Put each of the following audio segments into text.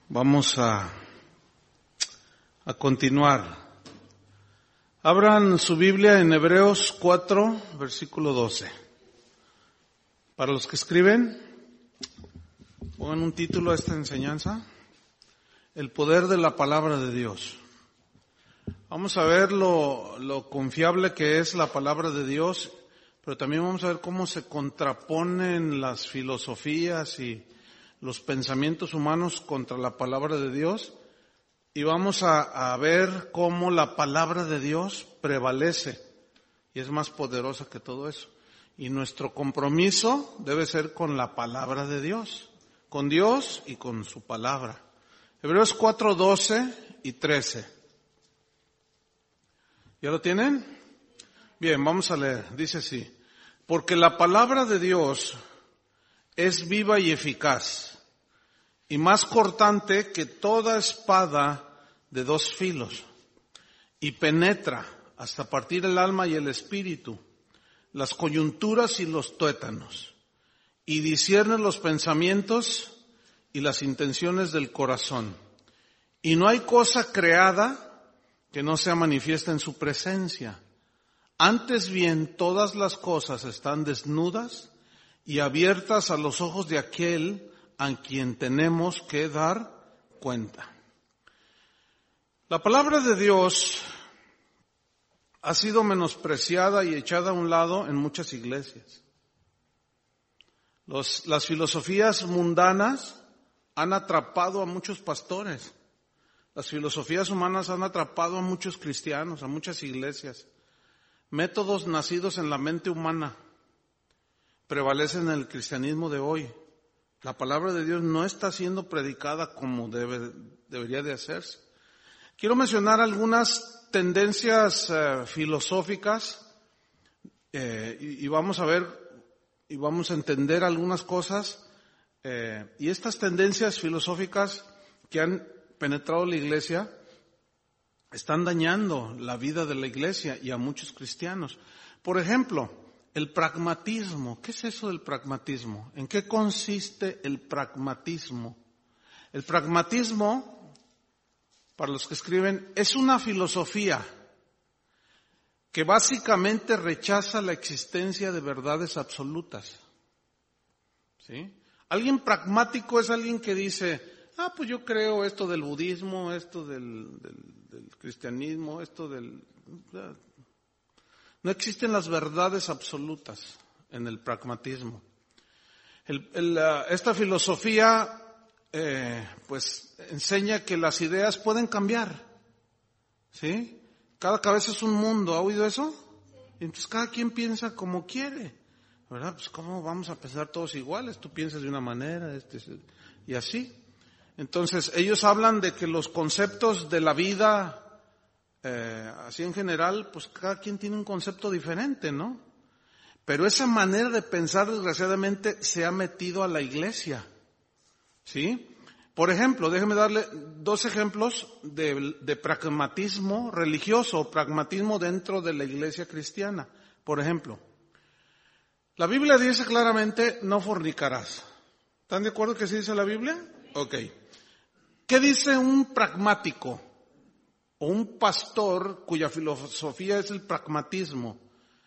Vamos a continuar. Abran su Biblia en Hebreos 4, versículo 12. Para los que escriben, pongan un título a esta enseñanza: El poder de la palabra de Dios. Vamos a ver lo confiable que es la palabra de Dios, pero también vamos a ver cómo se contraponen las filosofías y los pensamientos humanos contra la palabra de Dios, y vamos a ver cómo la palabra de Dios prevalece y es más poderosa que todo eso. Y nuestro compromiso debe ser con la palabra de Dios, con Dios y con su palabra. Hebreos 4, 12 y 13. ¿Ya lo tienen? Bien, vamos a leer. Dice así: porque la palabra de Dios es viva y eficaz, y más cortante que toda espada de dos filos, y penetra hasta partir el alma y el espíritu, las coyunturas y los tuétanos, y discierne los pensamientos y las intenciones del corazón. Y no hay cosa creada que no sea manifiesta en su presencia. Antes bien, todas las cosas están desnudas y abiertas a los ojos de aquel a quien tenemos que dar cuenta. La palabra de Dios ha sido menospreciada y echada a un lado en muchas iglesias. Las filosofías mundanas han atrapado a muchos pastores. Las filosofías humanas han atrapado a muchos cristianos, a muchas iglesias. Métodos nacidos en la mente humana prevalecen en el cristianismo de hoy. La palabra de Dios no está siendo predicada como debería de hacerse. Quiero mencionar algunas tendencias filosóficas y vamos a ver y vamos a entender algunas cosas. Y estas tendencias filosóficas que han penetrado la iglesia están dañando la vida de la iglesia y a muchos cristianos. Por ejemplo, el pragmatismo. ¿Qué es eso del pragmatismo? ¿En qué consiste el pragmatismo? El pragmatismo, para los que escriben, es una filosofía que básicamente rechaza la existencia de verdades absolutas. ¿Sí? Alguien pragmático es alguien que dice: pues yo creo esto del budismo, esto del cristianismo, esto del... No existen las verdades absolutas en el pragmatismo. Esta filosofía pues enseña que las ideas pueden cambiar, ¿sí? Cada cabeza es un mundo, ¿ha oído eso? Y entonces cada quien piensa como quiere, ¿verdad? Pues ¿cómo vamos a pensar todos iguales? Tú piensas de una manera, y así. Entonces ellos hablan de que los conceptos de la vida, así en general, pues cada quien tiene un concepto diferente, ¿no? Pero esa manera de pensar, desgraciadamente, se ha metido a la iglesia, ¿sí? Por ejemplo, déjeme darle dos ejemplos de pragmatismo religioso, o pragmatismo dentro de la iglesia cristiana. Por ejemplo, la Biblia dice claramente: no fornicarás. ¿Están de acuerdo que sí dice la Biblia? Ok. ¿Qué dice un pragmático o un pastor cuya filosofía es el pragmatismo?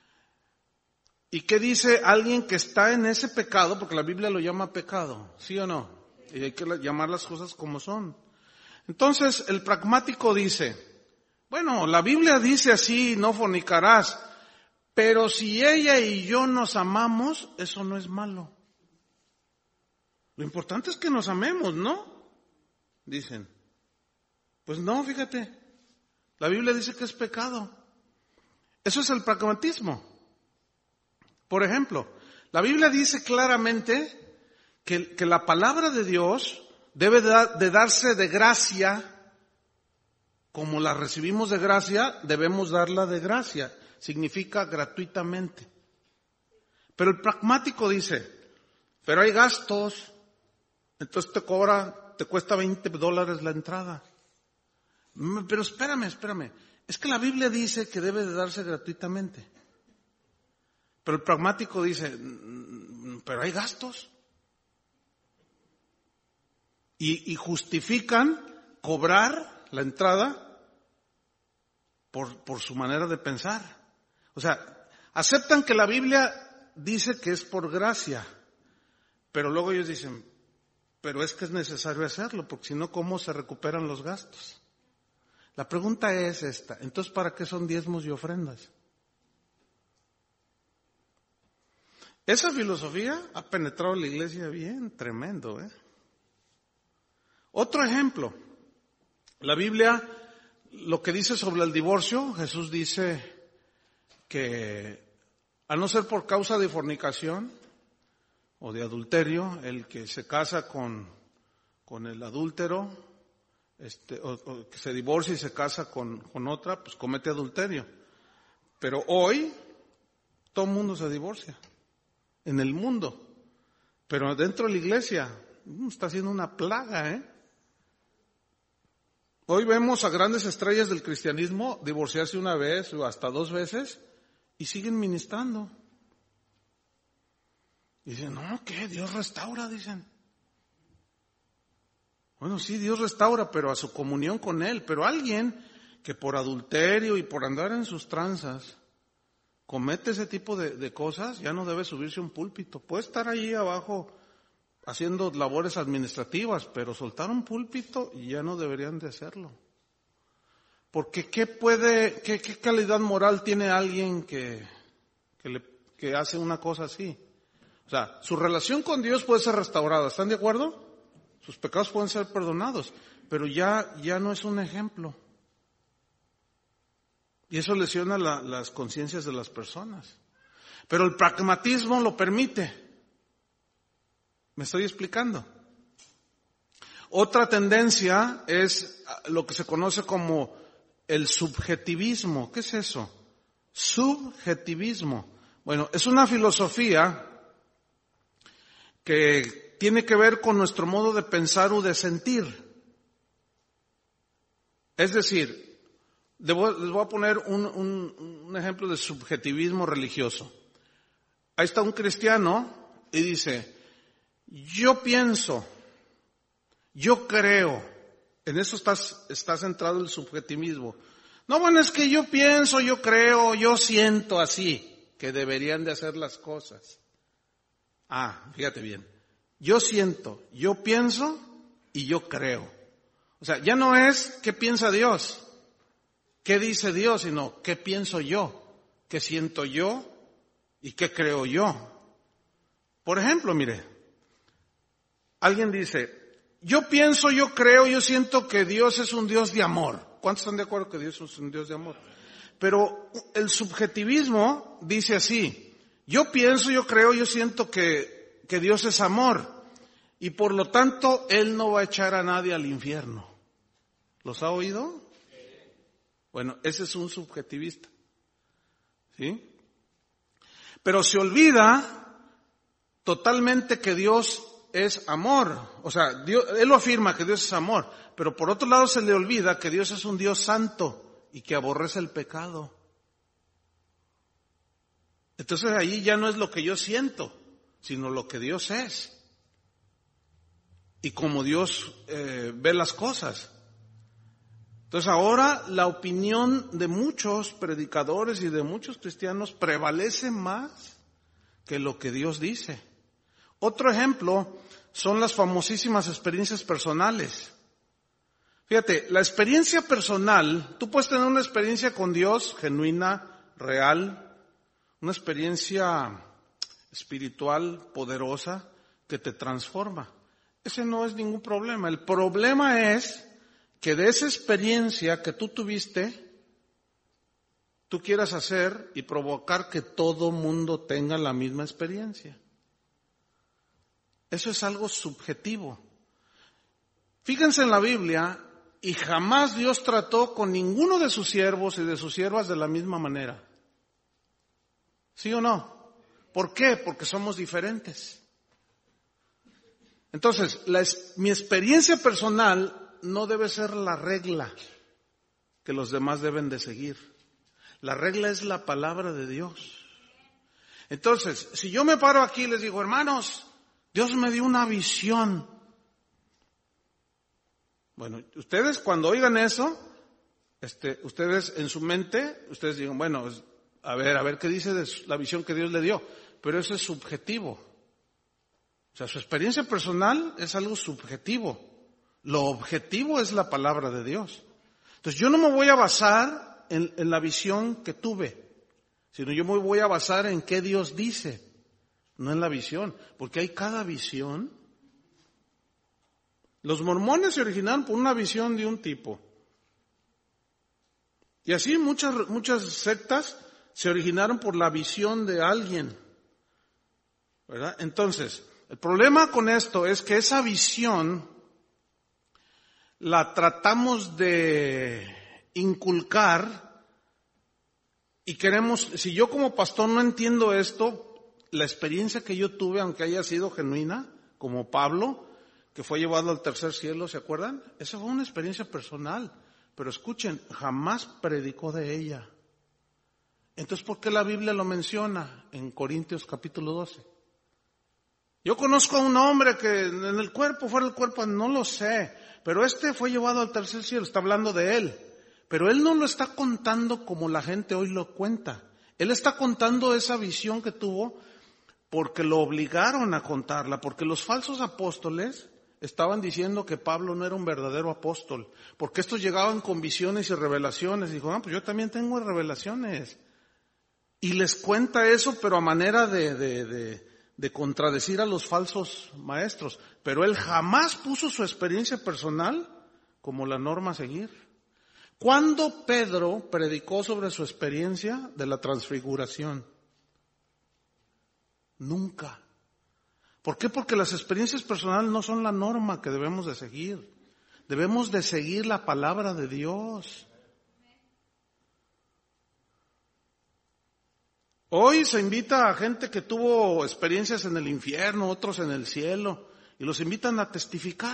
¿Y qué dice alguien que está en ese pecado? Porque la Biblia lo llama pecado, ¿sí o no? Y hay que llamar las cosas como son. Entonces, el pragmático dice: bueno, la Biblia dice así, no fornicarás, pero si ella y yo nos amamos, eso no es malo. Lo importante es que nos amemos, ¿no? Dicen. Pues no, fíjate. La Biblia dice que es pecado. Eso es el pragmatismo. Por ejemplo, la Biblia dice claramente que la palabra de Dios debe de darse de gracia. Como la recibimos de gracia, debemos darla de gracia. Significa gratuitamente. Pero el pragmático dice: pero hay gastos, entonces te cuesta $20 la entrada. Pero espérame. Es que la Biblia dice que debe de darse gratuitamente. Pero el pragmático dice: pero hay gastos. y justifican cobrar la entrada por su manera de pensar. O sea, aceptan que la Biblia dice que es por gracia, pero luego ellos dicen, pero es que es necesario hacerlo, porque si no, ¿cómo se recuperan los gastos? La pregunta es esta, entonces, ¿para qué son diezmos y ofrendas? Esa filosofía ha penetrado en la iglesia bien, tremendo, ¿eh? Otro ejemplo, la Biblia, lo que dice sobre el divorcio, Jesús dice que a no ser por causa de fornicación o de adulterio, el que se casa con el adúltero, o que se divorcia y se casa con otra, pues comete adulterio. Pero hoy todo el mundo se divorcia, en el mundo, pero dentro de la iglesia está siendo una plaga, ¿eh? Hoy vemos a grandes estrellas del cristianismo divorciarse una vez o hasta 2 veces y siguen ministrando. Y dicen, no, ¿qué? Dios restaura, dicen. Bueno, sí, Dios restaura, pero a su comunión con Él. Pero alguien que por adulterio y por andar en sus tranzas comete ese tipo de cosas, ya no debe subirse a un púlpito. Puede estar ahí abajo haciendo labores administrativas, pero soltar un púlpito y ya no deberían de hacerlo. Porque qué calidad moral tiene alguien que hace una cosa así? O sea, su relación con Dios puede ser restaurada, ¿están de acuerdo? Sus pecados pueden ser perdonados, pero ya no es un ejemplo. Y eso lesiona las conciencias de las personas. Pero el pragmatismo lo permite. ¿Me estoy explicando? Otra tendencia es lo que se conoce como el subjetivismo. ¿Qué es eso? Subjetivismo. Bueno, es una filosofía que tiene que ver con nuestro modo de pensar o de sentir. Es decir, les voy a poner un ejemplo de subjetivismo religioso. Ahí está un cristiano y dice, yo pienso, yo creo. En eso está centrado el subjetivismo. No, bueno, es que yo pienso, yo creo, yo siento así, que deberían de hacer las cosas. Fíjate bien. Yo siento, yo pienso y yo creo. O sea, ya no es qué piensa Dios, qué dice Dios, sino qué pienso yo, qué siento yo y qué creo yo. Por ejemplo, mire, alguien dice, yo pienso, yo creo, yo siento que Dios es un Dios de amor. ¿Cuántos están de acuerdo que Dios es un Dios de amor? Pero el subjetivismo dice así, yo pienso, yo creo, yo siento que Dios es amor y por lo tanto Él no va a echar a nadie al infierno. ¿Los ha oído? Bueno, ese es un subjetivista. ¿Sí? Pero se olvida totalmente que Dios es amor. O sea, Él lo afirma que Dios es amor, pero por otro lado se le olvida que Dios es un Dios santo y que aborrece el pecado. Entonces ahí ya no es lo que yo siento, sino lo que Dios es. Y como Dios ve las cosas. Entonces ahora la opinión de muchos predicadores y de muchos cristianos prevalece más que lo que Dios dice. Otro ejemplo son las famosísimas experiencias personales. Fíjate, la experiencia personal, tú puedes tener una experiencia con Dios genuina, real, una experiencia espiritual poderosa que te transforma. Ese no es ningún problema. El problema es que de esa experiencia que tú tuviste, tú quieras hacer y provocar que todo mundo tenga la misma experiencia. Eso es algo subjetivo. Fíjense en la Biblia y jamás Dios trató con ninguno de sus siervos y de sus siervas de la misma manera. ¿Sí o no? ¿Por qué? Porque somos diferentes. Entonces, mi experiencia personal no debe ser la regla que los demás deben de seguir. La regla es la palabra de Dios. Entonces, si yo me paro aquí y les digo, hermanos, Dios me dio una visión. Bueno, ustedes cuando oigan eso, ustedes en su mente, ustedes digan, bueno, a ver qué dice de la visión que Dios le dio. Pero eso es subjetivo. O sea, su experiencia personal es algo subjetivo. Lo objetivo es la palabra de Dios. Entonces yo no me voy a basar en la visión que tuve, sino yo me voy a basar en qué Dios dice, no en la visión. Porque hay cada visión. Los mormones se originaron por una visión de un tipo. Y así muchas sectas se originaron por la visión de alguien, ¿verdad? Entonces, el problema con esto es que esa visión la tratamos de inculcar y queremos, si yo como pastor no entiendo esto, la experiencia que yo tuve, aunque haya sido genuina, como Pablo, que fue llevado al tercer cielo, ¿se acuerdan? Esa fue una experiencia personal, pero escuchen, jamás predicó de ella. Entonces, ¿por qué la Biblia lo menciona en Corintios capítulo 12? Yo conozco a un hombre que en el cuerpo, fuera del cuerpo, no lo sé, pero fue llevado al tercer cielo, está hablando de él. Pero él no lo está contando como la gente hoy lo cuenta. Él está contando esa visión que tuvo porque lo obligaron a contarla, porque los falsos apóstoles estaban diciendo que Pablo no era un verdadero apóstol, porque estos llegaban con visiones y revelaciones. Y dijo, pues yo también tengo revelaciones. Y les cuenta eso, pero a manera de contradecir a los falsos maestros. Pero él jamás puso su experiencia personal como la norma a seguir. ¿Cuándo Pedro predicó sobre su experiencia de la transfiguración? Nunca. ¿Por qué? Porque las experiencias personales no son la norma que debemos de seguir. Debemos de seguir la palabra de Dios. Hoy se invita a gente que tuvo experiencias en el infierno, otros en el cielo, y los invitan a testificar,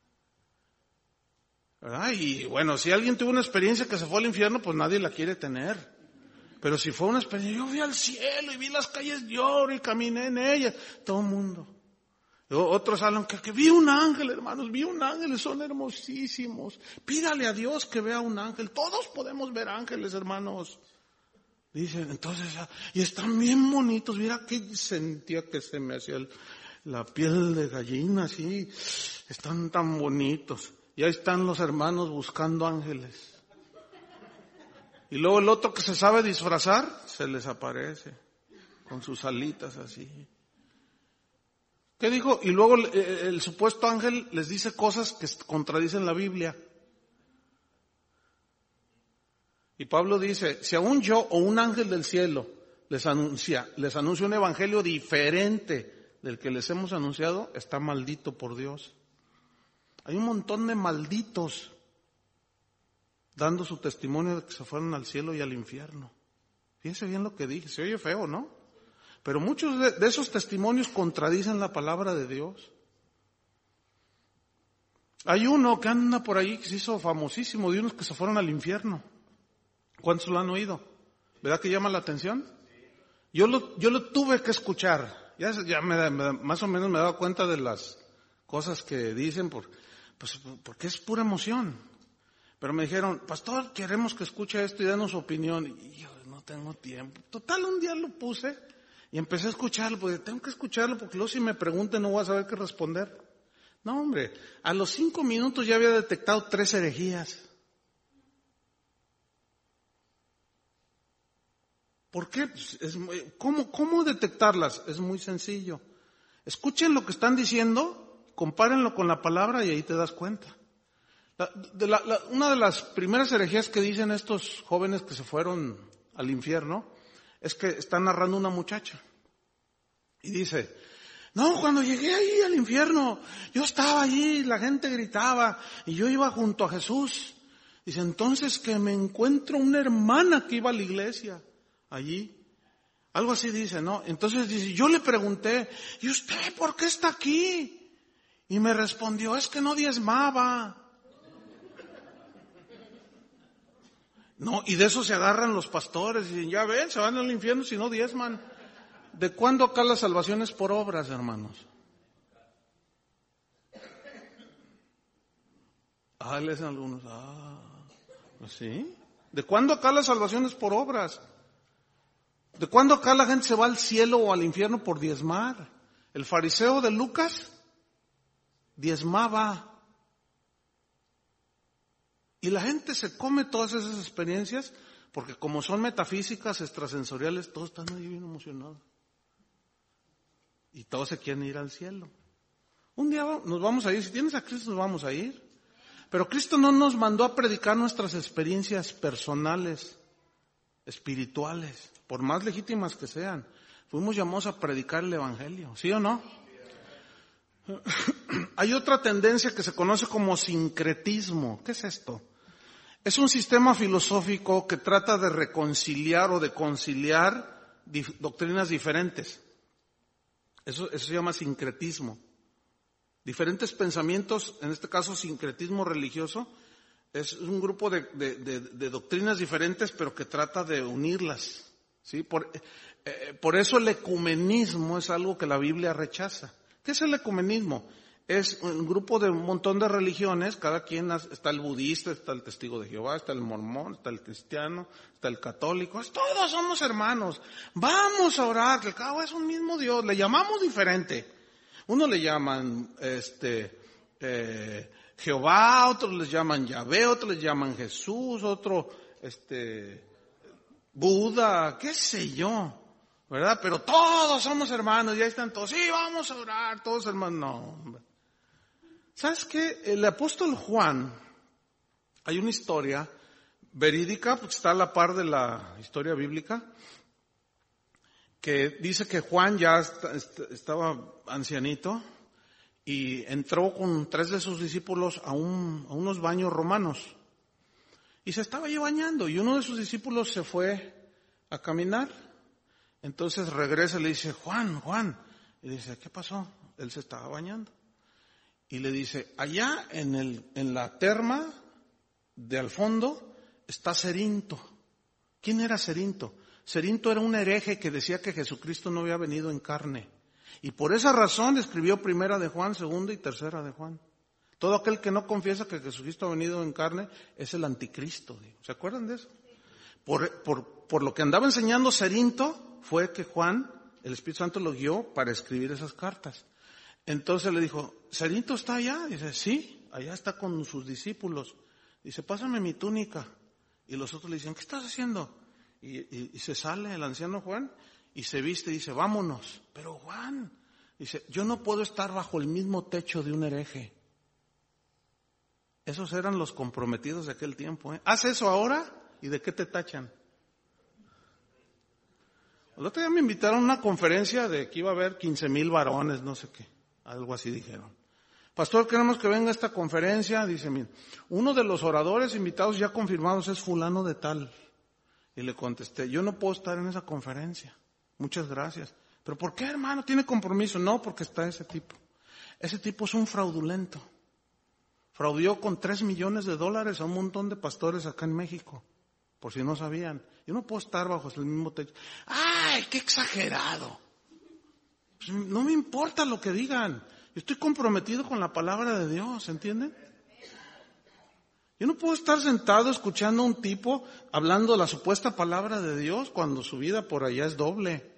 ¿verdad? Y bueno, si alguien tuvo una experiencia que se fue al infierno, pues nadie la quiere tener. Pero si fue una experiencia, yo fui al cielo y vi las calles de oro y caminé en ellas, todo el mundo. Otros hablan que vi un ángel, hermanos, vi un ángel, son hermosísimos. Pídale a Dios que vea un ángel. Todos podemos ver ángeles, hermanos. Dicen, entonces, y están bien bonitos. Mira que sentía que se me hacía la piel de gallina, así. Están tan bonitos. Y ahí están los hermanos buscando ángeles. Y luego el otro que se sabe disfrazar, se les aparece con sus alitas así. ¿Qué dijo? Y luego el supuesto ángel les dice cosas que contradicen la Biblia. Y Pablo dice, si aún yo o un ángel del cielo les anuncia un evangelio diferente del que les hemos anunciado, está maldito por Dios. Hay un montón de malditos dando su testimonio de que se fueron al cielo y al infierno. Fíjense bien lo que dije, se oye feo, ¿no? Pero muchos de esos testimonios contradicen la palabra de Dios. Hay uno que anda por ahí que se hizo famosísimo, de unos que se fueron al infierno. ¿Cuántos lo han oído? ¿Verdad que llama la atención? Yo lo tuve que escuchar. Ya más o menos me he dado cuenta de las cosas que dicen, porque es pura emoción. Pero me dijeron, pastor, queremos que escuche esto y denos su opinión. Y yo no tengo tiempo. Total, un día lo puse y empecé a escucharlo, porque tengo que escucharlo, porque luego si me preguntan no voy a saber qué responder. No, hombre, a los 5 minutos ya había detectado 3 herejías. ¿Por qué? ¿Cómo detectarlas? Es muy sencillo. Escuchen lo que están diciendo, compárenlo con la palabra y ahí te das cuenta. Una de las primeras herejías que dicen estos jóvenes que se fueron al infierno es que está narrando una muchacha. Y dice, no, cuando llegué ahí al infierno, yo estaba allí, la gente gritaba y yo iba junto a Jesús. Dice, entonces que me encuentro una hermana que iba a la iglesia allí. Algo así dice, ¿no? Entonces dice, yo le pregunté, ¿y usted por qué está aquí? Y me respondió, es que no diezmaba. No, y de eso se agarran los pastores y dicen, ya ven, se van al infierno si no diezman. ¿De cuándo acá la salvación es por obras, hermanos? Le dicen algunos, ¿sí? ¿De cuándo acá la salvación es por obras? ¿De cuándo acá la gente se va al cielo o al infierno por diezmar? El fariseo de Lucas diezmaba. Y la gente se come todas esas experiencias porque como son metafísicas, extrasensoriales, todos están ahí bien emocionados. Y todos se quieren ir al cielo. Un día nos vamos a ir, si tienes a Cristo nos vamos a ir. Pero Cristo no nos mandó a predicar nuestras experiencias personales, espirituales, por más legítimas que sean. Fuimos llamados a predicar el Evangelio, ¿sí o no? Hay otra tendencia que se conoce como sincretismo. ¿Qué es esto? Es un sistema filosófico que trata de reconciliar o de conciliar doctrinas diferentes. Eso se llama sincretismo. Diferentes pensamientos, en este caso sincretismo religioso, es un grupo de doctrinas diferentes, pero que trata de unirlas, ¿sí? Por eso el ecumenismo es algo que la Biblia rechaza. ¿Qué es el ecumenismo? Es un grupo de un montón de religiones, cada quien, está el budista, está el testigo de Jehová, está el mormón, está el cristiano, está el católico, todos somos hermanos, vamos a orar, que el cabo es un mismo Dios, le llamamos diferente. Uno le llaman Jehová, otros les llaman Yahvé, otros les llaman Jesús, otro Buda, qué sé yo, ¿verdad? Pero todos somos hermanos, ya están todos, sí, vamos a orar, todos hermanos, no, hombre. ¿Sabes qué? El apóstol Juan, hay una historia verídica, porque está a la par de la historia bíblica, que dice que Juan ya estaba ancianito y entró con 3 de sus discípulos a unos baños romanos. Y se estaba allí bañando y uno de sus discípulos se fue a caminar. Entonces regresa y le dice, Juan. Y dice, ¿qué pasó? Él se estaba bañando. Y le dice, allá en la terma de al fondo está Cerinto. ¿Quién era Cerinto? Cerinto era un hereje que decía que Jesucristo no había venido en carne. Y por esa razón escribió 1 de Juan, 2 y 3 de Juan. Todo aquel que no confiesa que Jesucristo ha venido en carne es el anticristo. ¿Se acuerdan de eso? Por lo que andaba enseñando Cerinto fue que Juan, el Espíritu Santo lo guió para escribir esas cartas. Entonces le dijo, ¿Cerinto está allá? Dice, sí, allá está con sus discípulos. Dice, pásame mi túnica. Y los otros le dicen, ¿qué estás haciendo? Y se sale el anciano Juan y se viste y dice, vámonos. Pero Juan, dice, yo no puedo estar bajo el mismo techo de un hereje. Esos eran los comprometidos de aquel tiempo. Haz eso ahora y ¿de qué te tachan? El otro día me invitaron a una conferencia de que iba a haber 15,000 varones, no sé qué. Algo así dijeron. Pastor, queremos que venga a esta conferencia. Dice, mira, uno de los oradores invitados ya confirmados es fulano de tal. Y le contesté, yo no puedo estar en esa conferencia. Muchas gracias. ¿Pero por qué, hermano? ¿Tiene compromiso? No, porque está ese tipo. Ese tipo es un fraudulento. Fraudió con $3 millones a un montón de pastores acá en México. Por si no sabían. Yo no puedo estar bajo el mismo techo. ¡Ay, qué exagerado! Pues no me importa lo que digan. Yo estoy comprometido con la palabra de Dios, ¿entienden? Yo no puedo estar sentado escuchando a un tipo hablando la supuesta palabra de Dios cuando su vida por allá es doble.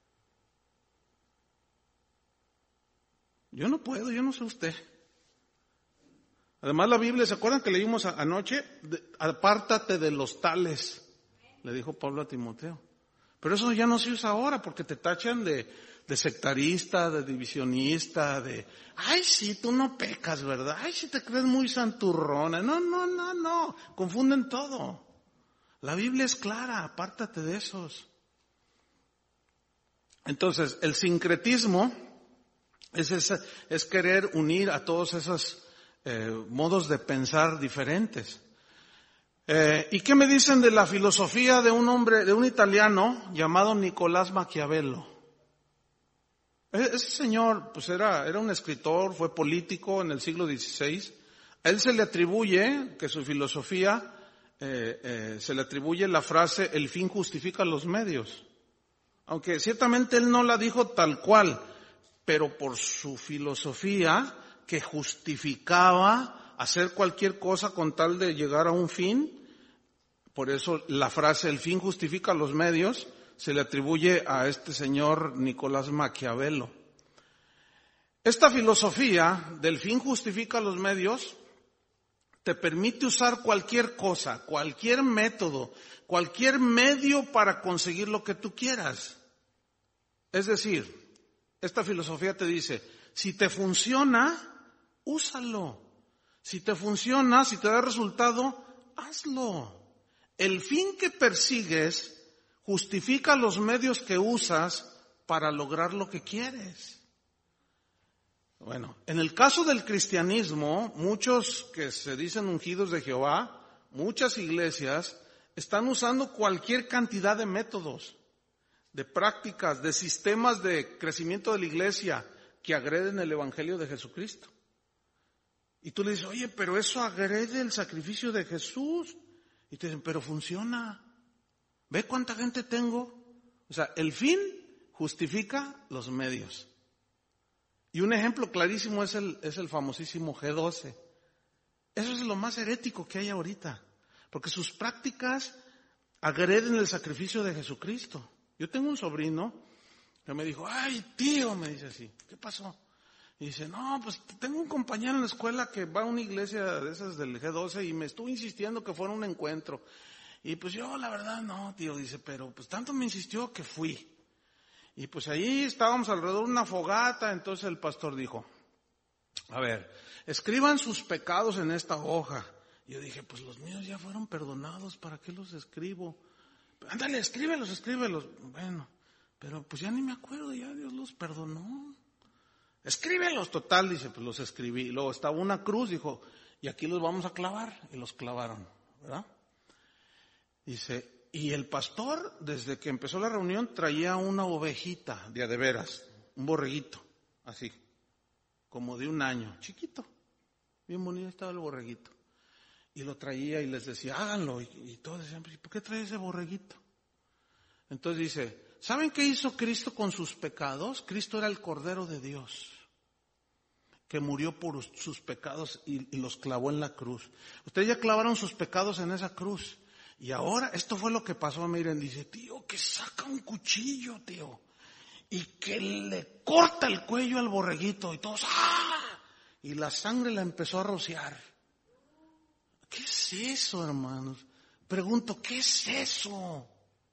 Yo no puedo, yo no sé usted. Además la Biblia, ¿se acuerdan que leímos anoche? Apártate de los tales, le dijo Pablo a Timoteo. Pero eso ya no se usa ahora porque te tachan de sectarista, de divisionista, ay, sí, tú no pecas, ¿verdad? Ay, sí te crees muy santurrona. No, confunden todo. La Biblia es clara, apártate de esos. Entonces, el sincretismo es querer unir a todos esos modos de pensar diferentes. ¿Y qué me dicen de la filosofía de un italiano llamado Nicolás Maquiavelo? Ese señor, pues era un escritor, fue político en el siglo XVI. A él se le atribuye que su filosofía, se le atribuye la frase, el fin justifica los medios. Aunque ciertamente él no la dijo tal cual, pero por su filosofía que justificaba hacer cualquier cosa con tal de llegar a un fin. Por eso la frase "el fin justifica los medios" se le atribuye a este señor Nicolás Maquiavelo. Esta filosofía del fin justifica los medios te permite usar cualquier cosa, cualquier método, cualquier medio para conseguir lo que tú quieras. Es decir, esta filosofía te dice, si te funciona, úsalo. Si te funciona, si te da resultado, hazlo. El fin que persigues justifica los medios que usas para lograr lo que quieres. Bueno, en el caso del cristianismo, muchos que se dicen ungidos de Jehová, muchas iglesias están usando cualquier cantidad de métodos, de prácticas, de sistemas de crecimiento de la iglesia que agreden el evangelio de Jesucristo. Y tú le dices, oye, pero eso agrede el sacrificio de Jesús. Y te dicen, pero funciona. ¿Ve cuánta gente tengo? O sea, el fin justifica los medios. Y un ejemplo clarísimo es el famosísimo G12. Eso es lo más herético que hay ahorita, porque sus prácticas agreden el sacrificio de Jesucristo. Yo tengo un sobrino que me dijo, ay tío, me dice así, ¿qué pasó? Y dice, no, pues tengo un compañero en la escuela que va a una iglesia de esas del G12 y me estuvo insistiendo que fuera un encuentro. Y pues yo la verdad no, tío, dice, pero pues tanto me insistió que fui. Y pues ahí estábamos alrededor de una fogata, entonces el pastor dijo, a ver, escriban sus pecados en esta hoja. Y yo dije, pues los míos ya fueron perdonados, ¿para qué los escribo? Ándale, escríbelos. Bueno, pero pues ya ni me acuerdo, ya Dios los perdonó. Escríbelos, total, dice, pues los escribí. Y luego estaba una cruz, dijo, y aquí los vamos a clavar. Y los clavaron, ¿verdad? Dice, y el pastor, desde que empezó la reunión, traía una ovejita de a de veras, un borreguito, así, como de 1 año, chiquito, bien bonito estaba el borreguito. Y lo traía y les decía, háganlo. Y todos decían, ¿por qué trae ese borreguito? Entonces dice, ¿saben qué hizo Cristo con sus pecados? Cristo era el Cordero de Dios, que murió por sus pecados y los clavó en la cruz. Ustedes ya clavaron sus pecados en esa cruz. Y ahora, esto fue lo que pasó, miren, dice, tío, que saca un cuchillo, tío, y que le corta el cuello al borreguito, y todos, ¡ah! Y la sangre la empezó a rociar. ¿Qué es eso, hermanos? Pregunto, ¿qué es eso?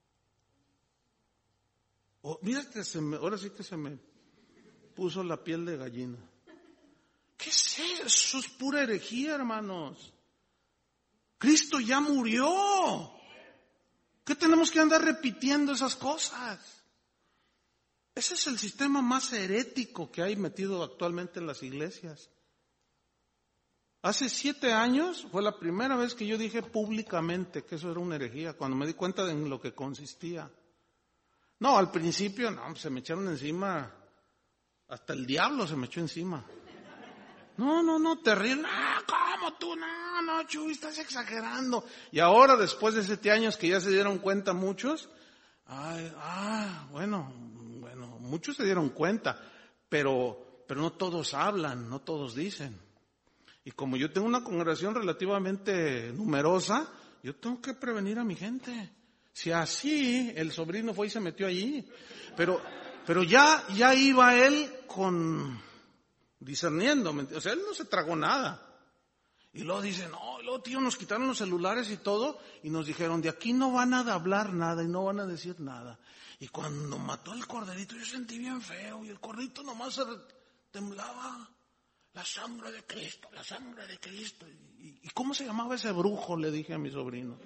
Oh, mira que ahora sí que se me puso la piel de gallina. ¿Qué es eso? Eso es pura herejía, hermanos. Cristo ya murió. ¿Qué tenemos que andar repitiendo esas cosas? Ese es el sistema más herético que hay metido actualmente en las iglesias. Hace 7 años fue la primera vez que yo dije públicamente que eso era una herejía, cuando me di cuenta de en lo que consistía. No, al principio no, se me echaron encima, hasta el diablo se me echó encima. No, terrible. ¿Cómo tú? No, Chuy, estás exagerando. Y ahora, después de 7 años que ya se dieron cuenta muchos, bueno, muchos se dieron cuenta, pero no todos hablan, no todos dicen. Y como yo tengo una congregación relativamente numerosa, yo tengo que prevenir a mi gente. Si así el sobrino fue y se metió allí, pero ya iba él discerniendo, o sea, él no se tragó nada. Y luego dice, no, luego tío, nos quitaron los celulares y todo, y nos dijeron, de aquí no van a hablar nada y no van a decir nada. Y cuando mató el corderito, yo sentí bien feo, y el corderito nomás se temblaba. La sangre de Cristo, la sangre de Cristo. ¿Y cómo se llamaba ese brujo? Le dije a mi sobrino.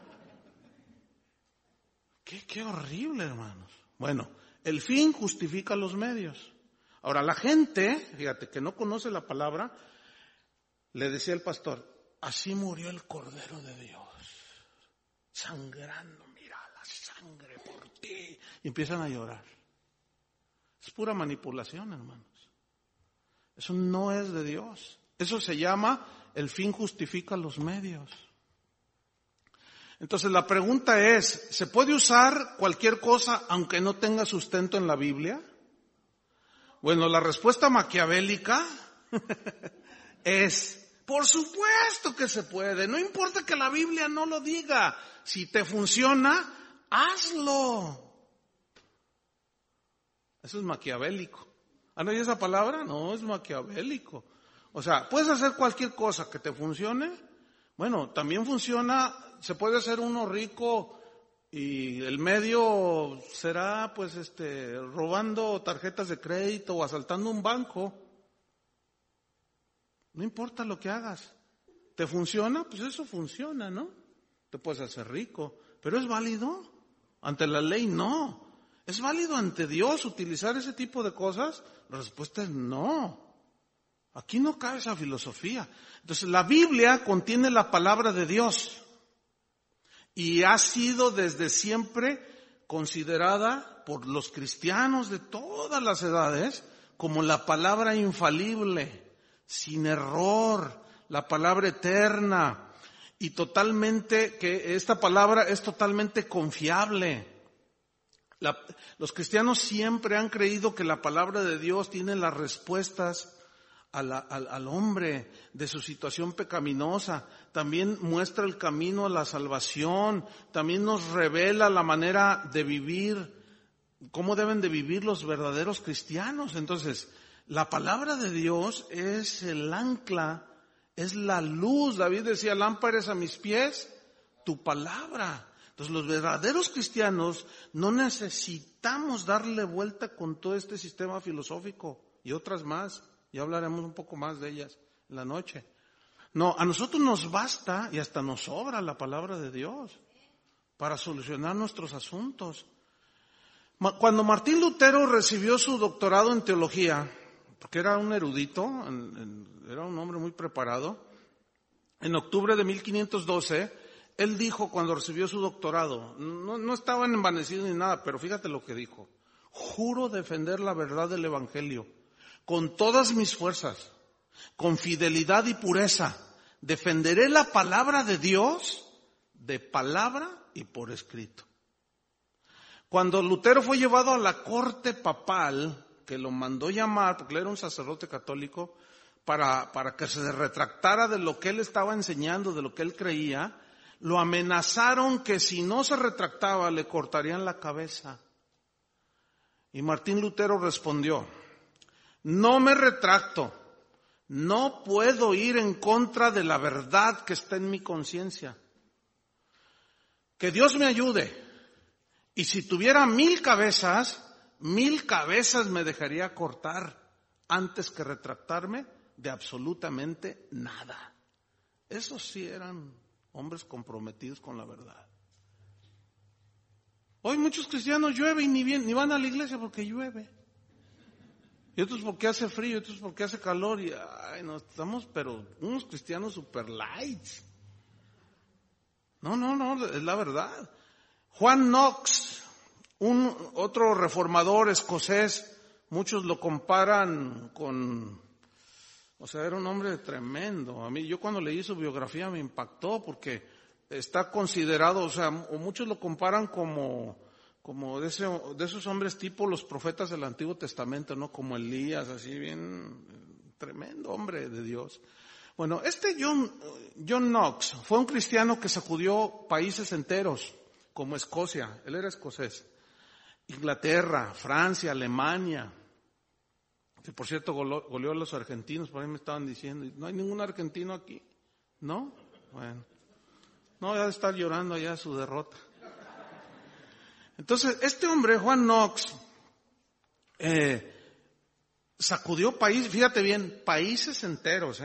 Qué horrible, hermanos. Bueno, el fin justifica los medios. Ahora, la gente, fíjate, que no conoce la palabra, le decía el pastor, así murió el Cordero de Dios, sangrando, mira la sangre por ti. Y empiezan a llorar. Es pura manipulación, hermanos. Eso no es de Dios. Eso se llama el fin justifica los medios. Entonces la pregunta es, ¿se puede usar cualquier cosa aunque no tenga sustento en la Biblia? Bueno, la respuesta maquiavélica es, Por supuesto que se puede. No importa que la Biblia no lo diga. Si te funciona, hazlo. Eso es maquiavélico. ¿Han oído esa palabra? No, es maquiavélico. O sea, puedes hacer cualquier cosa que te funcione. Bueno, también funciona, se puede hacer uno rico y el medio será pues robando tarjetas de crédito o asaltando un banco. No importa lo que hagas. ¿Te funciona? Pues eso funciona, ¿no? Te puedes hacer rico. ¿Pero es válido? Ante la ley, no. ¿Es válido ante Dios utilizar ese tipo de cosas? La respuesta es no. Aquí no cabe esa filosofía. Entonces, la Biblia contiene la palabra de Dios y ha sido desde siempre considerada por los cristianos de todas las edades como la palabra infalible, sin error, la palabra eterna, y totalmente, que esta palabra es totalmente confiable. Los cristianos siempre han creído que la palabra de Dios tiene las respuestas al hombre de su situación pecaminosa. También muestra el camino a la salvación, también nos revela la manera de vivir, cómo deben de vivir los verdaderos cristianos. Entonces, la palabra de Dios es el ancla, es la luz. David decía, lámpara es a mis pies tu palabra. Entonces, los verdaderos cristianos no necesitamos darle vuelta con todo este sistema filosófico y otras más. Ya hablaremos un poco más de ellas en la noche. No, a nosotros nos basta y hasta nos sobra la palabra de Dios para solucionar nuestros asuntos. Cuando Martín Lutero recibió su doctorado en teología, porque era un erudito, era un hombre muy preparado, en octubre de 1512, él dijo cuando recibió su doctorado, no estaba envanecido ni nada, pero fíjate lo que dijo: juro defender la verdad del Evangelio con todas mis fuerzas, con fidelidad y pureza. Defenderé la palabra de Dios de palabra y por escrito. Cuando Lutero fue llevado a la corte papal, que lo mandó llamar, porque él era un sacerdote católico, para que se retractara de lo que él estaba enseñando, de lo que él creía, lo amenazaron que si no se retractaba le cortarían la cabeza. Y Martín Lutero respondió: no me retracto, no puedo ir en contra de la verdad que está en mi conciencia. Que Dios me ayude. Y si tuviera 1000 cabezas, 1000 cabezas me dejaría cortar antes que retractarme de absolutamente nada. Esos sí eran hombres comprometidos con la verdad. Hoy muchos cristianos llueven y ni van a la iglesia porque llueve. Y otros porque hace frío, y otros porque hace calor. Y no estamos, pero unos cristianos super lights. No, es la verdad. Juan Knox, otro reformador escocés, muchos lo comparan con, era un hombre tremendo. Yo cuando leí su biografía me impactó porque está considerado, o muchos lo comparan como de esos hombres tipo los profetas del Antiguo Testamento, ¿no? Como Elías, así bien tremendo hombre de Dios. Bueno, John Knox fue un cristiano que sacudió países enteros, como Escocia, él era escocés, Inglaterra, Francia, Alemania, que por cierto goleó a los argentinos, por ahí me estaban diciendo, ¿no hay ningún argentino aquí? ¿No? Bueno, no, ya de estar llorando allá su derrota. Entonces, este hombre, Juan Knox, sacudió países, fíjate bien, países enteros,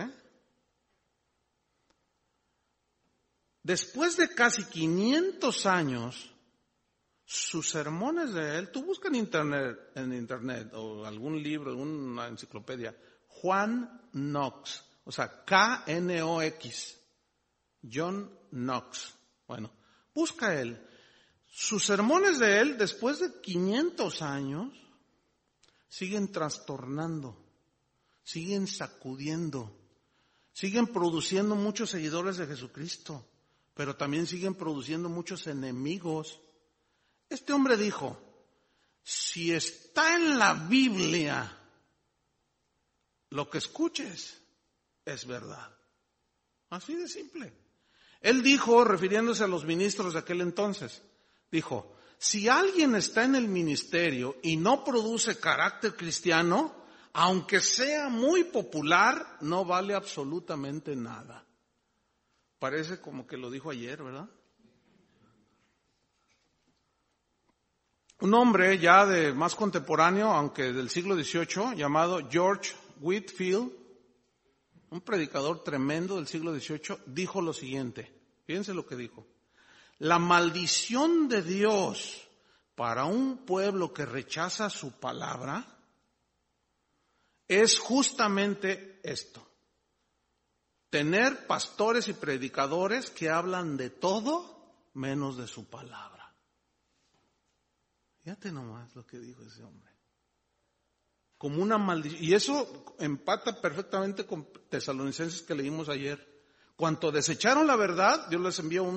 Después de casi 500 años, sus sermones de él, tú buscas en internet o algún libro, alguna enciclopedia, Juan Knox, K-N-O-X, John Knox. Bueno, busca él. Sus sermones de él, después de 500 años, siguen trastornando, siguen sacudiendo, siguen produciendo muchos seguidores de Jesucristo, pero también siguen produciendo muchos enemigos. Este hombre dijo, si está en la Biblia, lo que escuches es verdad. Así de simple. Él dijo, refiriéndose a los ministros de aquel entonces, dijo, si alguien está en el ministerio y no produce carácter cristiano, aunque sea muy popular, no vale absolutamente nada. Parece como que lo dijo ayer, ¿verdad? Un hombre ya de más contemporáneo, aunque del siglo XVIII, llamado George Whitefield, un predicador tremendo del siglo XVIII, dijo lo siguiente. Fíjense lo que dijo. La maldición de Dios para un pueblo que rechaza su palabra es justamente esto. Tener pastores y predicadores que hablan de todo menos de su palabra. Fíjate nomás lo que dijo ese hombre. Como una maldición. Y eso empata perfectamente con Tesalonicenses que leímos ayer. Cuanto desecharon la verdad, Dios les envió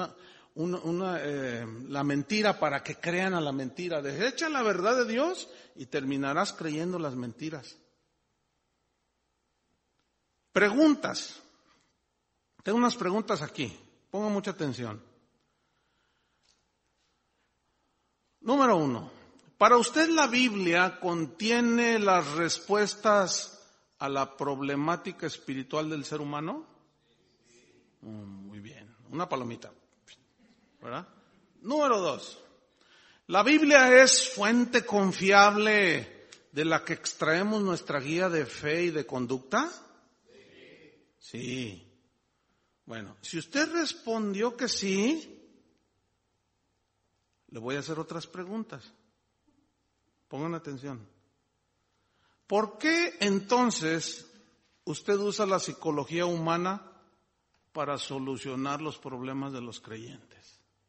la mentira para que crean a la mentira. Desecha la verdad de Dios y terminarás creyendo las mentiras. Preguntas. Tengo unas preguntas aquí. Ponga mucha atención. Número 1. ¿Para usted la Biblia contiene las respuestas a la problemática espiritual del ser humano? Muy bien. Una palomita. ¿Verdad? Número 2. ¿La Biblia es fuente confiable de la que extraemos nuestra guía de fe y de conducta? Sí. Bueno, si usted respondió que sí, le voy a hacer otras preguntas. Pongan atención. ¿Por qué entonces usted usa la psicología humana para solucionar los problemas de los creyentes?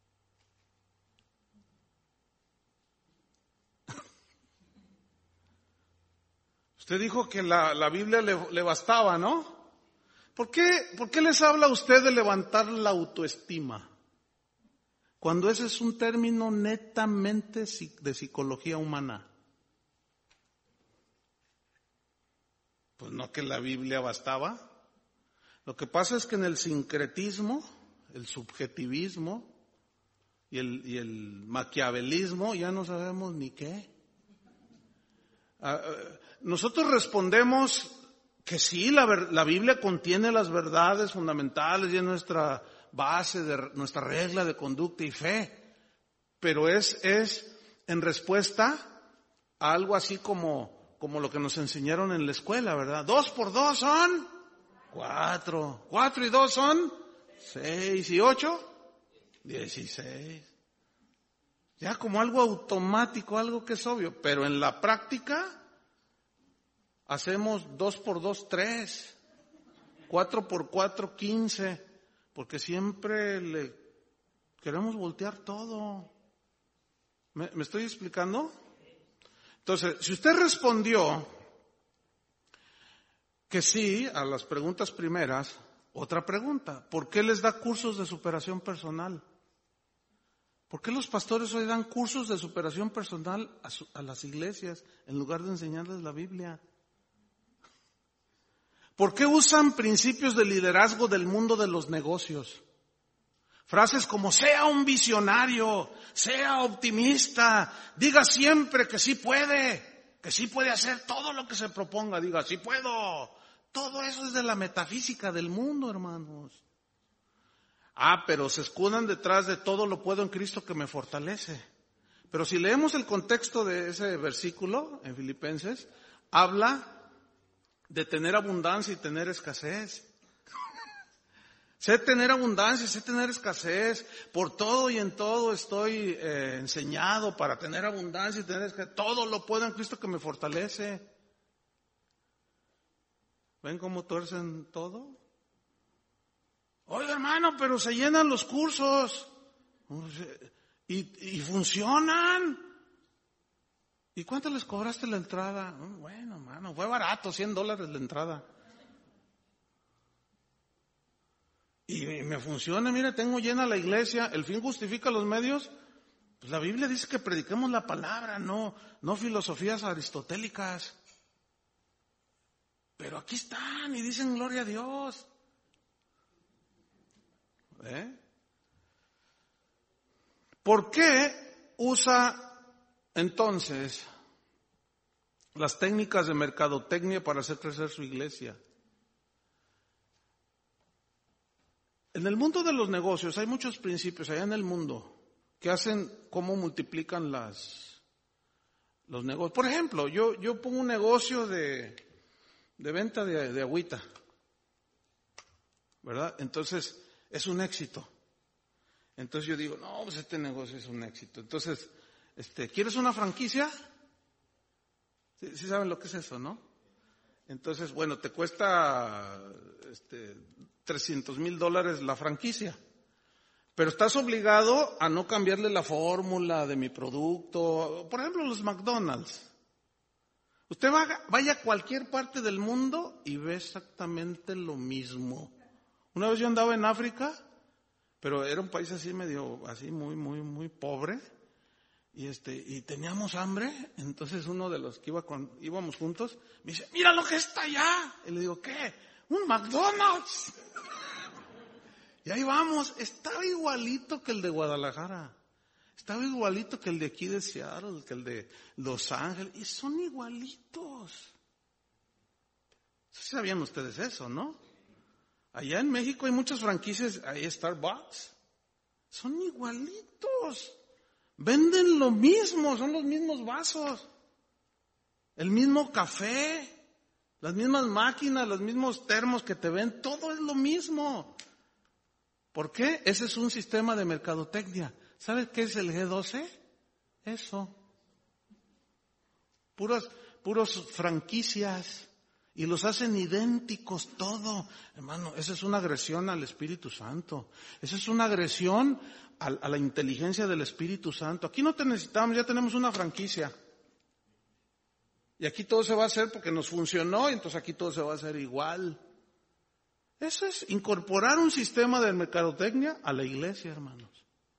Usted dijo que la Biblia le bastaba, ¿no? ¿Por qué les habla a usted de levantar la autoestima? Cuando ese es un término netamente de psicología humana. Pues no que la Biblia bastaba. Lo que pasa es que en el sincretismo, el subjetivismo y el maquiavelismo ya no sabemos ni qué. Nosotros respondemos que sí, la Biblia contiene las verdades fundamentales y es nuestra base, nuestra regla de conducta y fe, pero es en respuesta a algo así como lo que nos enseñaron en la escuela, ¿verdad? 2 por 2 son 4, 4 y 2 son 6 y 8, 16. Ya como algo automático, algo que es obvio, pero en la práctica hacemos 2 por 2, 3, 4 por 4, 15, porque siempre le queremos voltear todo. ¿Me estoy explicando? Entonces, si usted respondió que sí a las preguntas primeras, otra pregunta, ¿por qué les da cursos de superación personal? ¿Por qué los pastores hoy dan cursos de superación personal a las iglesias en lugar de enseñarles la Biblia? ¿Por qué usan principios de liderazgo del mundo de los negocios? Frases como sea un visionario, sea optimista, diga siempre que sí puede hacer todo lo que se proponga, diga sí puedo. Todo eso es de la metafísica del mundo, hermanos. Pero se escudan detrás de todo lo puedo en Cristo que me fortalece. Pero si leemos el contexto de ese versículo en Filipenses, habla de tener abundancia y tener escasez. Sé tener abundancia, sé tener escasez. Por todo y en todo estoy enseñado para tener abundancia y tener escasez. Todo lo puedo en Cristo que me fortalece. ¿Ven cómo tuercen todo? Oiga, hermano, pero se llenan los cursos. Y funcionan. ¿Y cuánto les cobraste la entrada? Bueno, hermano, fue barato, $100 la entrada. Y me funciona, mire, tengo llena la iglesia, el fin justifica los medios. Pues la Biblia dice que prediquemos la palabra, no filosofías aristotélicas. Pero aquí están y dicen gloria a Dios. ¿Por qué usa entonces las técnicas de mercadotecnia para hacer crecer su iglesia? En el mundo de los negocios hay muchos principios allá en el mundo que hacen cómo multiplican los negocios. Por ejemplo, yo pongo un negocio de venta de agüita, ¿verdad? Entonces es un éxito. Entonces yo digo, no, pues este negocio es un éxito. Entonces, ¿quieres una franquicia? ¿Sí saben lo que es eso, no? Entonces, bueno, te cuesta $300,000 la franquicia, pero estás obligado a no cambiarle la fórmula de mi producto. Por ejemplo, los McDonald's. Usted vaya a cualquier parte del mundo y ve exactamente lo mismo. Una vez yo andaba en África, pero era un país así medio, así muy, muy, muy pobre, y teníamos hambre. Entonces uno de los que íbamos juntos me dice, mira lo que está allá. Y le digo, ¿qué? Un McDonald's. Y ahí vamos, estaba igualito que el de Guadalajara, estaba igualito que el de aquí de Seattle, que el de Los Ángeles, y son igualitos. ¿Sí sabían ustedes eso, no? Allá en México hay muchas franquicias, hay Starbucks, son igualitos, venden lo mismo, son los mismos vasos, el mismo café, las mismas máquinas, los mismos termos que te ven, todo es lo mismo. ¿Por qué? Ese es un sistema de mercadotecnia. ¿Sabes qué es el G12? Eso. Puros franquicias. Y los hacen idénticos todo. Hermano, esa es una agresión al Espíritu Santo. Esa es una agresión a la inteligencia del Espíritu Santo. Aquí no te necesitamos, ya tenemos una franquicia. Y aquí todo se va a hacer porque nos funcionó, y entonces aquí todo se va a hacer igual. Eso es incorporar un sistema de mercadotecnia a la iglesia, hermanos.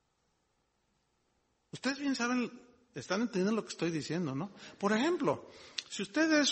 Ustedes bien saben, están entendiendo lo que estoy diciendo, ¿no? Por ejemplo, si usted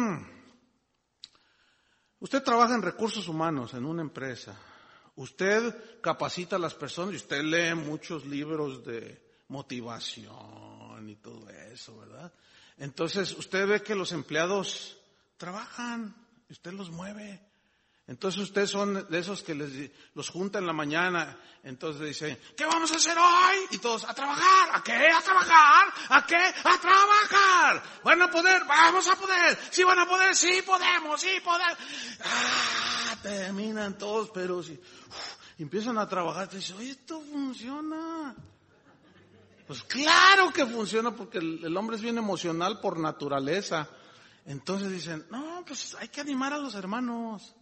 trabaja en recursos humanos en una empresa, usted capacita a las personas y usted lee muchos libros de motivación y todo eso, ¿verdad? Entonces usted ve que los empleados trabajan y usted los mueve. Entonces ustedes son de esos que los junta en la mañana, entonces dicen, ¿qué vamos a hacer hoy? Y todos, a trabajar. ¿A qué? ¿A trabajar? ¿A qué? ¡A trabajar! ¿Van a poder? ¡Vamos a poder! ¡Sí van a poder! ¡Sí podemos! ¡Sí podemos! Terminan todos, pero si empiezan a trabajar, te dicen, oye, esto funciona. Pues claro que funciona, porque el hombre es bien emocional por naturaleza. Entonces dicen, no, pues hay que animar a los hermanos.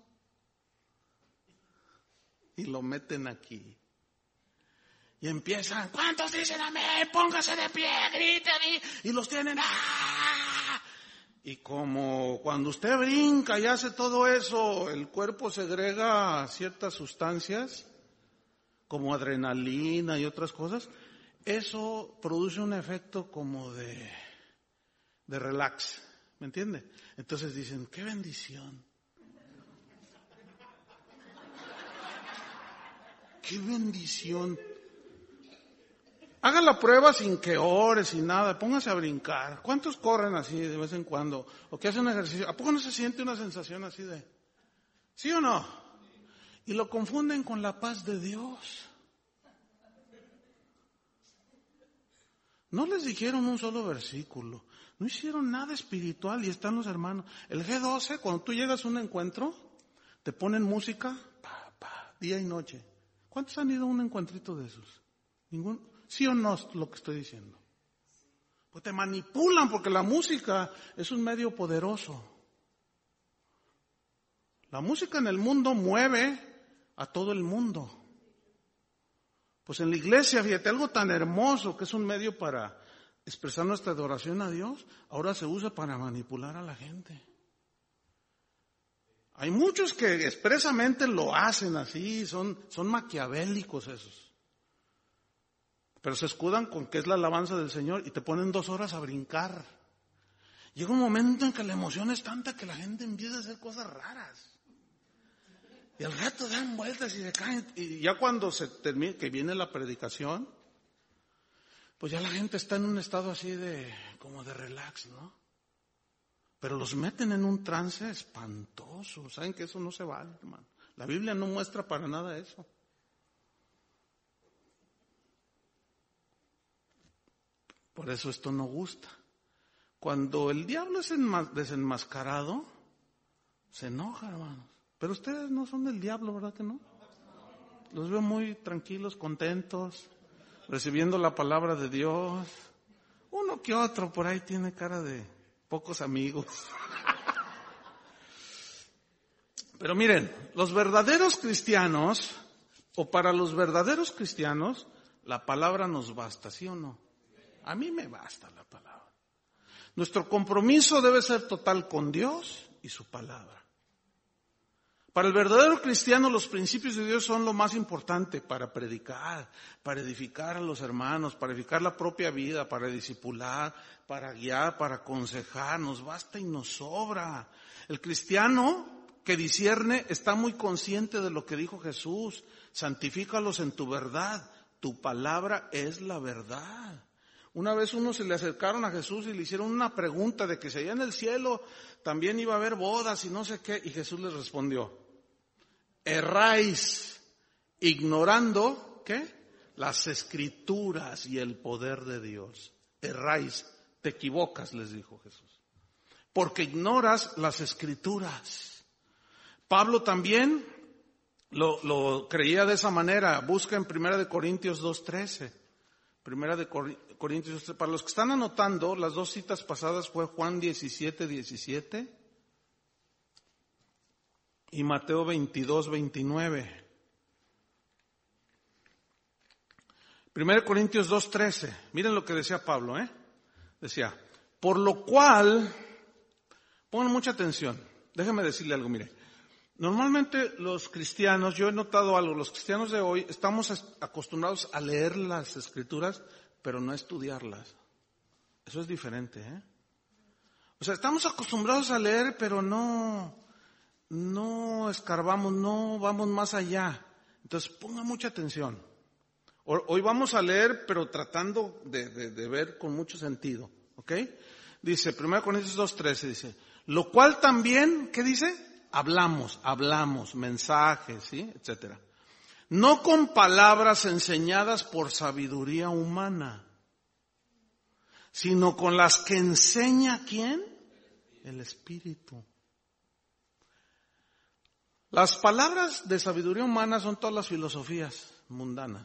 Y lo meten aquí. Y empiezan, ¿cuántos dicen amén? Póngase de pie, griten y los tienen. ¡Ah! Y como cuando usted brinca y hace todo eso, el cuerpo segrega ciertas sustancias, como adrenalina y otras cosas, eso produce un efecto como de relax, ¿me entiende? Entonces dicen, ¡qué bendición! ¡Qué bendición! Haga la prueba sin que ore, sin nada, póngase a brincar. ¿Cuántos corren así de vez en cuando? ¿O que hacen ejercicio? ¿A poco no se siente una sensación así de? ¿Sí o no? Y lo confunden con la paz de Dios. No les dijeron un solo versículo, no hicieron nada espiritual y están los hermanos. El G12, cuando tú llegas a un encuentro, te ponen música, día y noche. ¿Cuántos han ido a un encuentrito de esos? ¿Ninguno? ¿Sí o no es lo que estoy diciendo? Pues te manipulan porque la música es un medio poderoso. La música en el mundo mueve a todo el mundo. Pues en la iglesia, fíjate, algo tan hermoso que es un medio para expresar nuestra adoración a Dios, ahora se usa para manipular a la gente. Hay muchos que expresamente lo hacen así, son maquiavélicos esos. Pero se escudan con que es la alabanza del Señor y te ponen 2 horas a brincar. Llega un momento en que la emoción es tanta que la gente empieza a hacer cosas raras. Y al rato dan vueltas y se caen. Y ya cuando se termina, que viene la predicación, pues ya la gente está en un estado así como de relax, ¿no? Pero los meten en un trance espantoso. ¿Saben que eso no se vale, hermano? La Biblia no muestra para nada eso. Por eso esto no gusta. Cuando el diablo es desenmascarado, se enoja, hermanos. Pero ustedes no son del diablo, ¿verdad que no? Los veo muy tranquilos, contentos, recibiendo la palabra de Dios. Uno que otro por ahí tiene cara de pocos amigos. Pero miren, los verdaderos cristianos, o para los verdaderos cristianos, la palabra nos basta, ¿sí o no? A mí me basta la palabra. Nuestro compromiso debe ser total con Dios y su palabra. Para el verdadero cristiano los principios de Dios son lo más importante para predicar, para edificar a los hermanos, para edificar la propia vida, para discipular, para guiar, para aconsejar. Nos basta y nos sobra. El cristiano que discierne está muy consciente de lo que dijo Jesús. Santifícalos en tu verdad. Tu palabra es la verdad. Una vez unos se le acercaron a Jesús y le hicieron una pregunta de que si allá en el cielo también iba a haber bodas y no sé qué. Y Jesús les respondió: erráis ignorando, ¿qué? Las escrituras y el poder de Dios. Erráis, te equivocas, les dijo Jesús. Porque ignoras las escrituras. Pablo también lo creía de esa manera. Busca en 1 Corintios 2:13. 1 Corintios 2:13. Para los que están anotando, las dos citas pasadas fue Juan 17:17 y Mateo 22:29. 1 Corintios 2:13. Miren lo que decía Pablo, Decía, por lo cual, pongan mucha atención. Déjenme decirle algo, mire. Normalmente los cristianos, yo he notado algo, los cristianos de hoy estamos acostumbrados a leer las escrituras, pero no a estudiarlas. Eso es diferente, O sea, estamos acostumbrados a leer, pero no escarbamos, no vamos más allá. Entonces, ponga mucha atención. Hoy vamos a leer, pero tratando de ver con mucho sentido, ¿ok? Dice, 1 Corintios 2:13, dice, lo cual también, ¿qué dice? Hablamos, mensajes, ¿sí? Etcétera. No con palabras enseñadas por sabiduría humana, sino con las que enseña ¿quién? El Espíritu. Las palabras de sabiduría humana son todas las filosofías mundanas.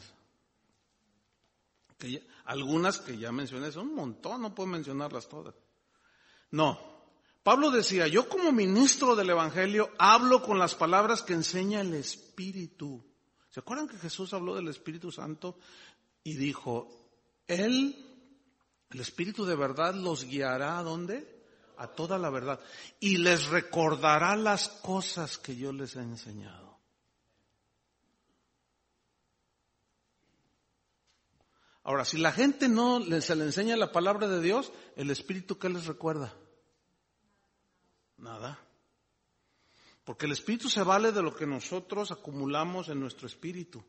Algunas que ya mencioné son un montón, no puedo mencionarlas todas. No. Pablo decía, yo como ministro del Evangelio hablo con las palabras que enseña el Espíritu. ¿Se acuerdan que Jesús habló del Espíritu Santo y dijo, el Espíritu de verdad los guiará ¿a dónde? A toda la verdad. Y les recordará las cosas que yo les he enseñado. Ahora, si la gente no se le enseña la palabra de Dios, el Espíritu, ¿qué les recuerda? Nada. Porque el Espíritu se vale de lo que nosotros acumulamos en nuestro espíritu.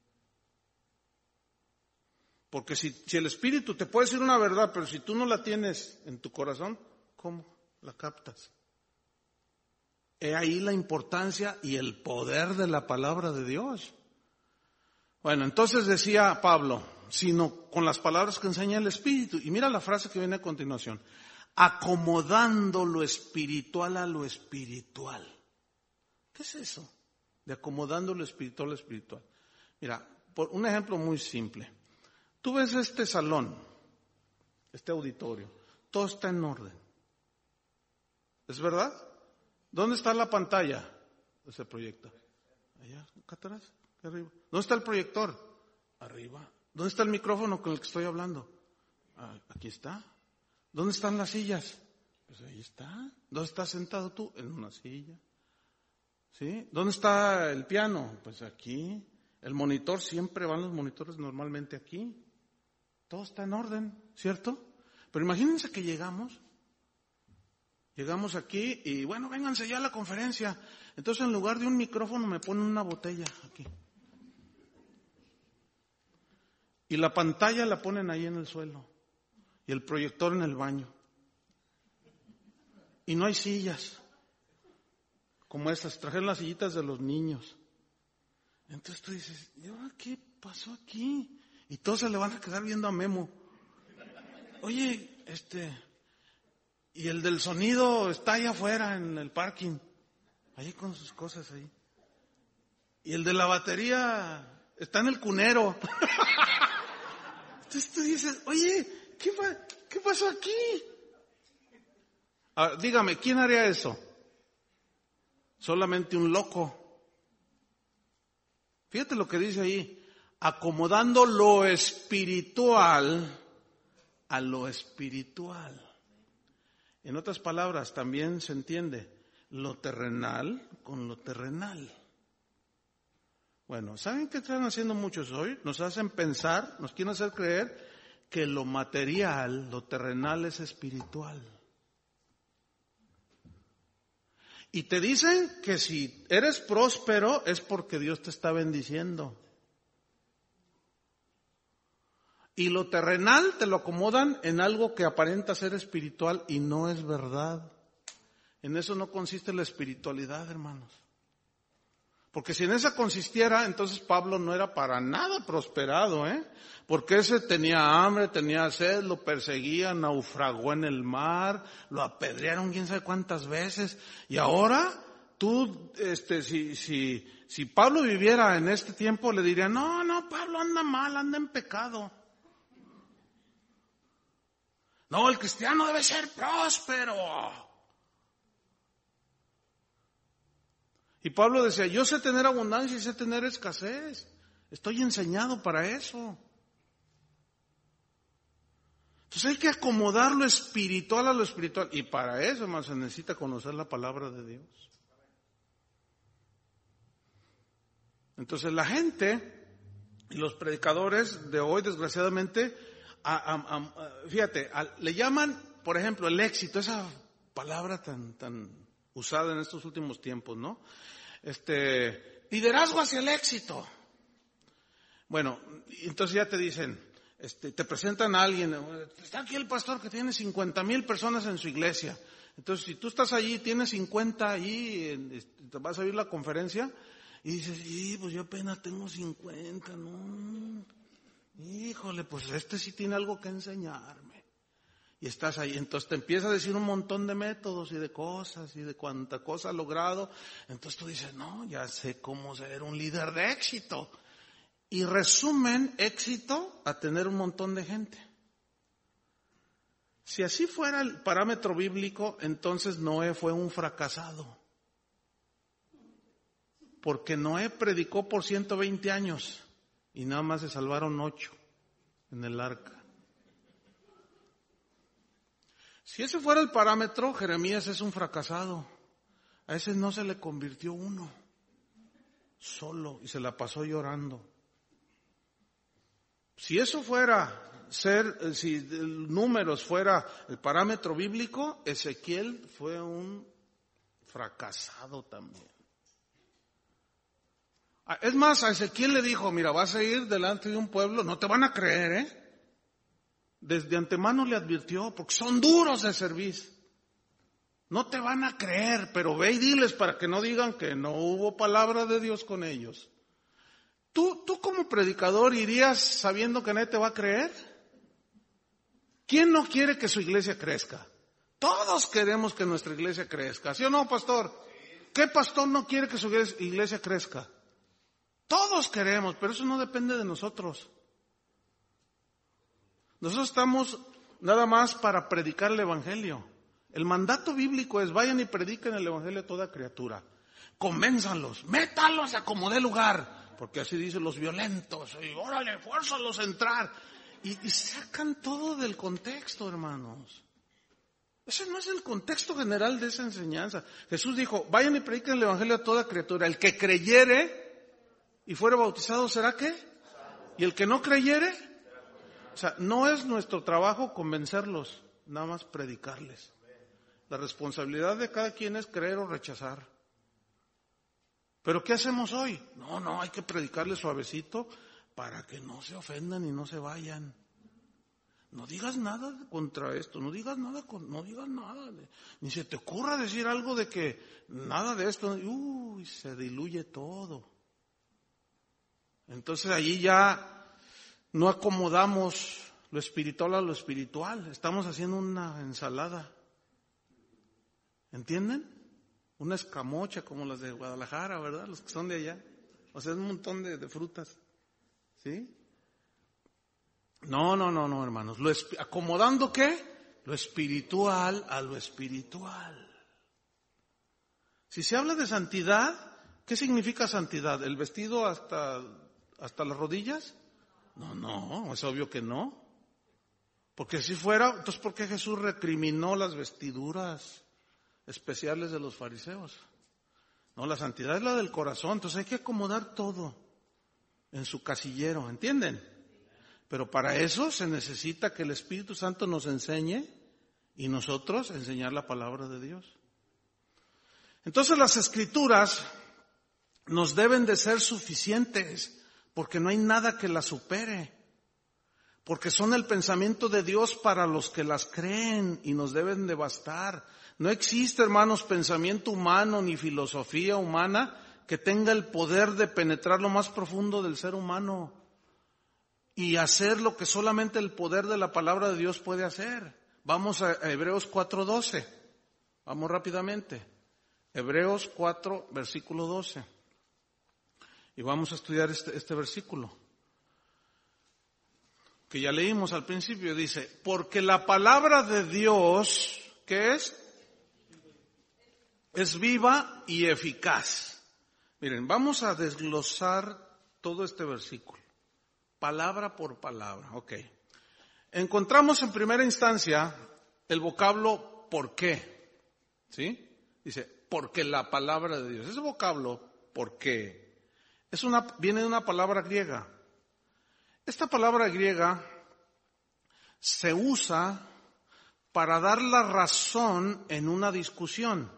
Porque si el Espíritu te puede decir una verdad, pero si tú no la tienes en tu corazón, ¿cómo la captas? He ahí la importancia y el poder de la palabra de Dios. Bueno, entonces decía Pablo, sino con las palabras que enseña el Espíritu. Y mira la frase que viene a continuación. Acomodando lo espiritual a lo espiritual. ¿Qué es eso? De acomodando lo espiritual a lo espiritual. Mira, por un ejemplo muy simple. Tú ves este salón, este auditorio, todo está en orden. ¿Es verdad? ¿Dónde está la pantalla de ese proyector? Allá, acá atrás, acá arriba. ¿Dónde está el proyector? Arriba. ¿Dónde está el micrófono con el que estoy hablando? Aquí está. ¿Dónde están las sillas? Pues ahí está. ¿Dónde estás sentado tú? En una silla. ¿Sí? ¿Dónde está el piano? Pues aquí. El monitor, siempre van los monitores normalmente aquí. Todo está en orden, ¿cierto? Pero imagínense que llegamos Llegamos aquí y bueno, vénganse ya a la conferencia. Entonces en lugar de un micrófono me ponen una botella aquí. Y la pantalla la ponen ahí en el suelo. Y el proyector en el baño. Y no hay sillas. Como estas, trajeron las sillitas de los niños. Entonces tú dices, ¿y ahora qué pasó aquí? Y todos se le van a quedar viendo a Memo. Oye, y el del sonido está allá afuera en el parking, ahí con sus cosas ahí. Y el de la batería está en el cunero. Entonces tú dices, oye, ¿qué pasó aquí? Ahora, dígame, ¿quién haría eso? Solamente un loco. Fíjate lo que dice ahí, acomodando lo espiritual a lo espiritual. En otras palabras, también se entiende lo terrenal con lo terrenal. Bueno, ¿saben qué están haciendo muchos hoy? Nos hacen pensar, nos quieren hacer creer que lo material, lo terrenal es espiritual. Y te dicen que si eres próspero es porque Dios te está bendiciendo. Y lo terrenal te lo acomodan en algo que aparenta ser espiritual y no es verdad. En eso no consiste la espiritualidad, hermanos. Porque si en esa consistiera, entonces Pablo no era para nada prosperado, Porque ese tenía hambre, tenía sed, lo perseguían, naufragó en el mar, lo apedrearon quién sabe cuántas veces. Y ahora, tú, si Pablo viviera en este tiempo, le diría, no, Pablo anda mal, anda en pecado. No, el cristiano debe ser próspero. Y Pablo decía, yo sé tener abundancia y sé tener escasez. Estoy enseñado para eso. Entonces hay que acomodar lo espiritual a lo espiritual. Y para eso, hermano, se necesita conocer la palabra de Dios. Entonces la gente y los predicadores de hoy, desgraciadamente, fíjate, le llaman, por ejemplo, el éxito, esa palabra tan usada en estos últimos tiempos, ¿no? Liderazgo hacia el éxito. Bueno, entonces ya te dicen, te presentan a alguien, está aquí el pastor que tiene 50,000 personas en su iglesia. Entonces, si tú estás allí, tienes 50 allí, te vas a oír la conferencia, y dices, pues yo apenas tengo 50, ¿no? Híjole, pues sí tiene algo que enseñarme. Y estás ahí, entonces te empieza a decir un montón de métodos y de cosas y de cuánta cosa ha logrado. Entonces tú dices, no, ya sé cómo ser un líder de éxito. Y resumen éxito a tener un montón de gente. Si así fuera el parámetro bíblico, entonces Noé fue un fracasado. Porque Noé predicó por 120 años y nada más se salvaron 8 en el arca. Si ese fuera el parámetro, Jeremías es un fracasado. A ese no se le convirtió uno, solo, y se la pasó llorando. Si eso fuera si el números fuera el parámetro bíblico, Ezequiel fue un fracasado también. Es más, a Ezequiel le dijo, mira, vas a ir delante de un pueblo, no te van a creer, Desde antemano le advirtió, porque son duros de servir. No te van a creer, pero ve y diles para que no digan que no hubo palabra de Dios con ellos. ¿Tú como predicador irías sabiendo que nadie te va a creer? ¿Quién no quiere que su iglesia crezca? Todos queremos que nuestra iglesia crezca, ¿sí o no, pastor? ¿Qué pastor no quiere que su iglesia crezca? Todos queremos, pero eso no depende de nosotros. Nosotros estamos nada más para predicar el evangelio. El mandato bíblico es vayan y prediquen el evangelio a toda criatura. Convénzanlos, métanlos a como dé lugar, porque así dicen los violentos, y órale, fuérzalos a entrar. Y sacan todo del contexto, hermanos. Ese no es el contexto general de esa enseñanza. Jesús dijo, vayan y prediquen el evangelio a toda criatura. El que creyere y fuere bautizado, ¿será qué? Y el que no creyere, o sea, no es nuestro trabajo convencerlos, nada más predicarles. La responsabilidad de cada quien es creer o rechazar. ¿Pero qué hacemos hoy? No, hay que predicarle suavecito para que no se ofendan y no se vayan. No digas nada contra esto, no digas nada, ni se te ocurra decir algo de que nada de esto, se diluye todo. Entonces allí ya no acomodamos lo espiritual a lo espiritual, estamos haciendo una ensalada. ¿Entienden? Una escamocha como las de Guadalajara, ¿verdad? Los que son de allá. O sea, es un montón de frutas. ¿Sí? No, hermanos. ¿Acomodando qué? Lo espiritual a lo espiritual. Si se habla de santidad, ¿qué significa santidad? ¿El vestido hasta las rodillas? No, es obvio que no. Porque si fuera, entonces ¿por qué Jesús recriminó las vestiduras especiales de los fariseos? No, la santidad es la del corazón, entonces hay que acomodar todo en su casillero, ¿entienden? Pero para eso se necesita que el Espíritu Santo nos enseñe y nosotros enseñar la palabra de Dios. Entonces las Escrituras nos deben de ser suficientes porque no hay nada que las supere. Porque son el pensamiento de Dios para los que las creen y nos deben de bastar. No existe, hermanos, pensamiento humano ni filosofía humana que tenga el poder de penetrar lo más profundo del ser humano y hacer lo que solamente el poder de la palabra de Dios puede hacer. Vamos a Hebreos 4:12. Vamos rápidamente. Hebreos 4, versículo 12. Y vamos a estudiar este versículo que ya leímos al principio. Dice, porque la palabra de Dios, ¿qué es? Es viva y eficaz. Miren, vamos a desglosar todo este versículo, palabra por palabra. Ok. Encontramos en primera instancia el vocablo ¿por qué? ¿Sí? Dice, porque la palabra de Dios. Ese vocablo, ¿por qué? Viene de una palabra griega. Esta palabra griega se usa para dar la razón en una discusión.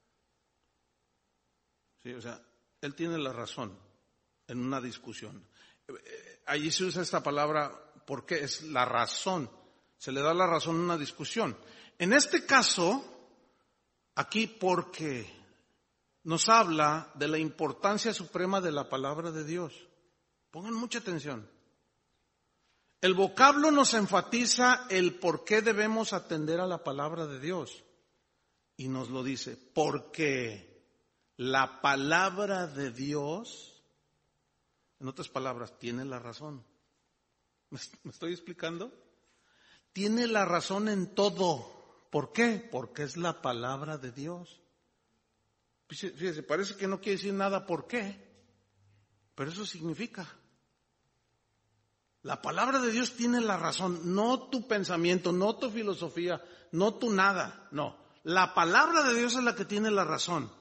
Sí, o sea, él tiene la razón en una discusión. Allí se usa esta palabra porque es la razón. Se le da la razón en una discusión. En este caso, aquí porque nos habla de la importancia suprema de la palabra de Dios. Pongan mucha atención. El vocablo nos enfatiza el por qué debemos atender a la palabra de Dios. Y nos lo dice, porque la palabra de Dios, en otras palabras, tiene la razón. ¿Me estoy explicando? Tiene la razón en todo. ¿Por qué? Porque es la palabra de Dios. Fíjese, parece que no quiere decir nada por qué, pero eso significa. La palabra de Dios tiene la razón, no tu pensamiento, no tu filosofía, no tu nada, no. La palabra de Dios es la que tiene la razón.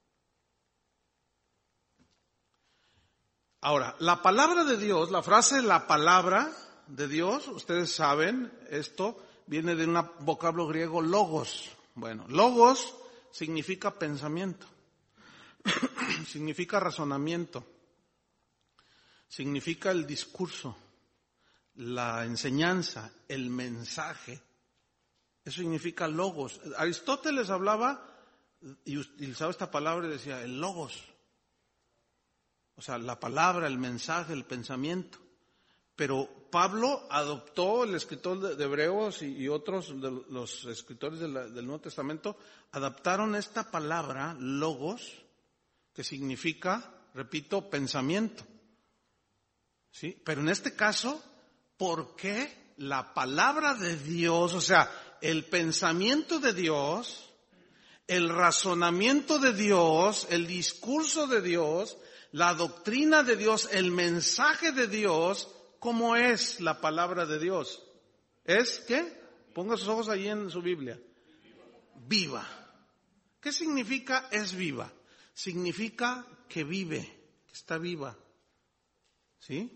Ahora, la palabra de Dios, la frase la palabra de Dios, ustedes saben, esto viene de un vocablo griego logos. Bueno, logos significa pensamiento, significa razonamiento, significa el discurso, la enseñanza, el mensaje. Eso significa logos. Aristóteles hablaba y utilizaba esta palabra y decía el logos. O sea, la palabra, el mensaje, el pensamiento. Pero Pablo adoptó, el escritor de Hebreos y otros de los escritores del Nuevo Testamento, adaptaron esta palabra, logos, que significa, repito, pensamiento. ¿Sí? Pero en este caso, ¿por qué la palabra de Dios, o sea, el pensamiento de Dios, el razonamiento de Dios, el discurso de Dios, la doctrina de Dios, el mensaje de Dios, ¿cómo es la palabra de Dios? ¿Es qué? Ponga sus ojos ahí en su Biblia. Viva. ¿Qué significa es viva? Significa que vive, que está viva. ¿Sí?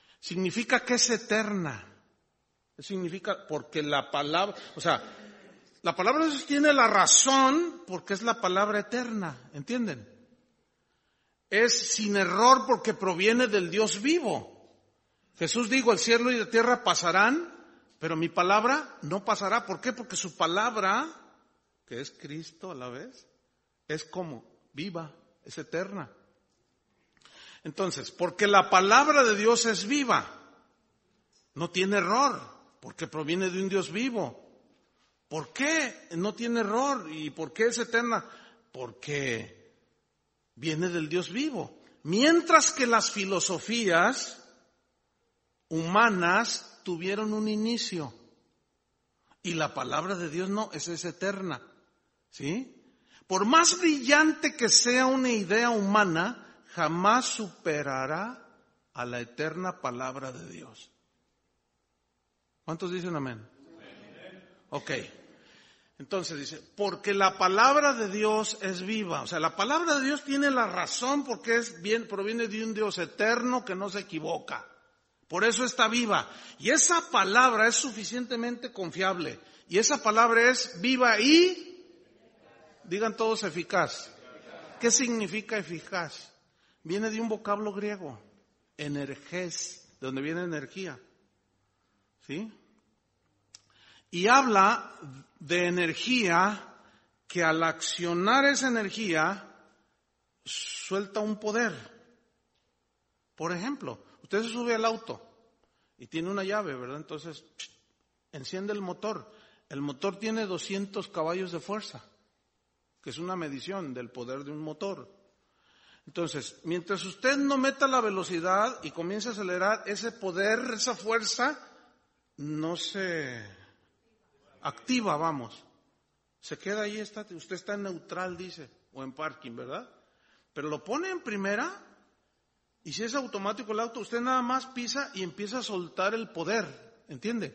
Significa que es eterna. Significa porque la palabra, o sea, La palabra de Dios tiene la razón porque es la palabra eterna, ¿entienden? Es sin error porque proviene del Dios vivo. Jesús dijo, el cielo y la tierra pasarán, pero mi palabra no pasará. ¿Por qué? Porque su palabra, que es Cristo a la vez, es como viva, es eterna. Entonces, porque la palabra de Dios es viva, no tiene error, porque proviene de un Dios vivo. ¿Por qué no tiene error? ¿Y por qué es eterna? Porque viene del Dios vivo. Mientras que las filosofías humanas tuvieron un inicio. Y la palabra de Dios no, esa es eterna. ¿Sí? Por más brillante que sea una idea humana, jamás superará a la eterna palabra de Dios. ¿Cuántos dicen amén? Ok. Entonces dice, porque la palabra de Dios es viva. O sea, la palabra de Dios tiene la razón porque proviene de un Dios eterno que no se equivoca. Por eso está viva. Y esa palabra es suficientemente confiable. Y esa palabra es viva y, digan todos, eficaz. ¿Qué significa eficaz? Viene de un vocablo griego, energés, de donde viene energía. ¿Sí? Y habla de energía que al accionar esa energía suelta un poder. Por ejemplo, usted se sube al auto y tiene una llave, ¿verdad? Entonces, enciende el motor. El motor tiene 200 caballos de fuerza, que es una medición del poder de un motor. Entonces, mientras usted no meta la velocidad y comience a acelerar, ese poder, esa fuerza, no se activa, vamos. Se queda ahí, usted está en neutral, dice, o en parking, ¿verdad? Pero lo pone en primera, y si es automático el auto, usted nada más pisa y empieza a soltar el poder, ¿entiende?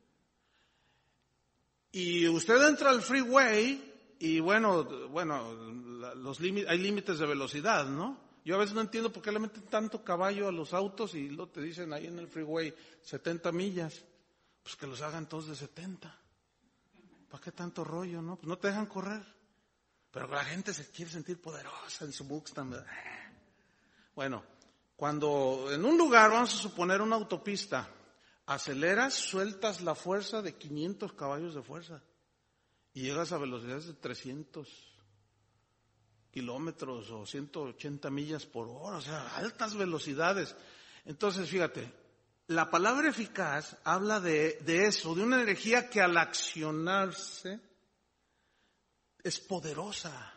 Y usted entra al freeway, y bueno, hay límites de velocidad, ¿no? Yo a veces no entiendo por qué le meten tanto caballo a los autos y lo te dicen ahí en el freeway 70 millas. Pues que los hagan todos de 70. ¿Para qué tanto rollo, no? Pues no te dejan correr. Pero la gente se quiere sentir poderosa en su Mustang, ¿verdad? Bueno, cuando en un lugar, vamos a suponer una autopista, aceleras, sueltas la fuerza de 500 caballos de fuerza y llegas a velocidades de 300 kilómetros o 180 millas por hora, o sea, altas velocidades. Entonces, fíjate, la palabra eficaz habla de eso, de una energía que al accionarse es poderosa.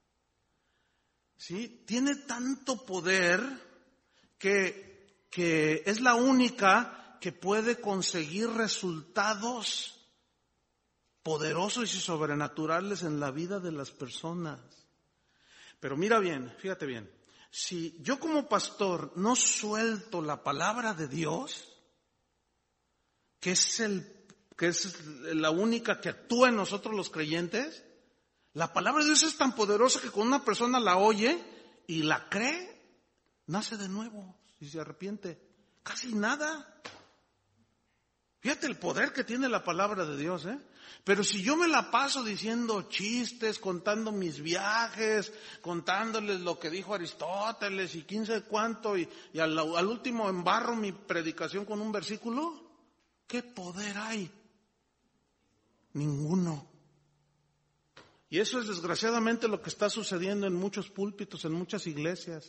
¿Sí? Tiene tanto poder que es la única que puede conseguir resultados poderosos y sobrenaturales en la vida de las personas. Pero mira bien, fíjate bien. Si yo como pastor no suelto la palabra de Dios, que es la única que actúa en nosotros los creyentes, la palabra de Dios es tan poderosa que cuando una persona la oye y la cree, nace de nuevo y se arrepiente. Casi nada. Fíjate el poder que tiene la palabra de Dios, ¿eh? Pero si yo me la paso diciendo chistes, contando mis viajes, contándoles lo que dijo Aristóteles y quién sabe cuánto, y al último embarro mi predicación con un versículo, ¿qué poder hay? Ninguno. Y eso es desgraciadamente lo que está sucediendo en muchos púlpitos, en muchas iglesias.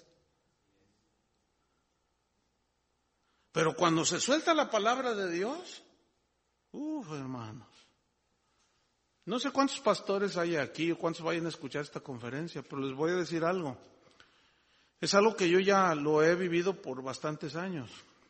Pero cuando se suelta la palabra de Dios, hermanos, no sé cuántos pastores hay aquí o cuántos vayan a escuchar esta conferencia, pero les voy a decir algo. Es algo que yo ya lo he vivido por bastantes años.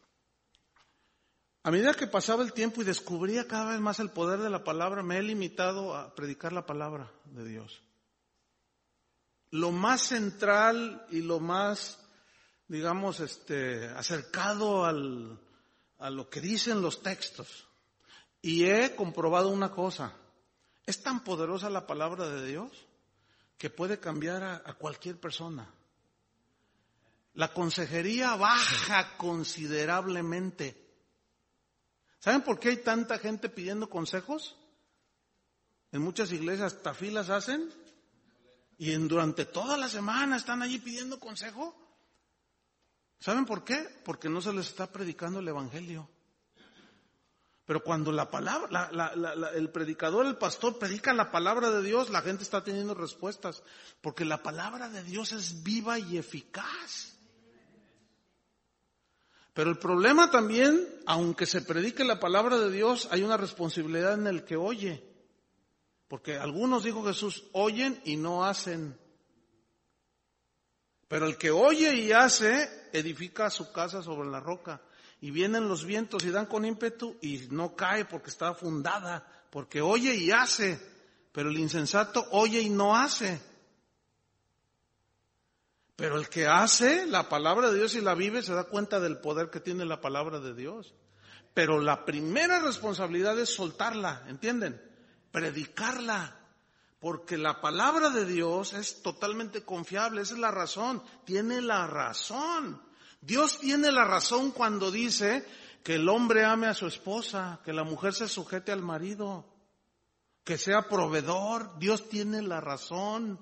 A medida que pasaba el tiempo y descubría cada vez más el poder de la palabra, me he limitado a predicar la palabra de Dios. Lo más central y lo más, digamos, acercado a lo que dicen los textos. Y he comprobado una cosa. Es tan poderosa la palabra de Dios que puede cambiar a cualquier persona. La consejería baja considerablemente. ¿Saben por qué hay tanta gente pidiendo consejos? En muchas iglesias hasta filas hacen y durante toda la semana están allí pidiendo consejo. ¿Saben por qué? Porque no se les está predicando el evangelio. Pero cuando la palabra, el predicador, el pastor predica la palabra de Dios, la gente está teniendo respuestas. Porque la palabra de Dios es viva y eficaz. Pero el problema también, aunque se predique la palabra de Dios, hay una responsabilidad en el que oye. Porque algunos, dijo Jesús, oyen y no hacen. Pero el que oye y hace, edifica su casa sobre la roca. Y vienen los vientos y dan con ímpetu y no cae porque está fundada, porque oye y hace. Pero el insensato oye y no hace. Pero el que hace la palabra de Dios y la vive se da cuenta del poder que tiene la palabra de Dios. Pero la primera responsabilidad es soltarla, ¿entienden? Predicarla. Porque la palabra de Dios es totalmente confiable, esa es la razón, tiene la razón. Dios tiene la razón cuando dice que el hombre ame a su esposa, que la mujer se sujete al marido, que sea proveedor. Dios tiene la razón.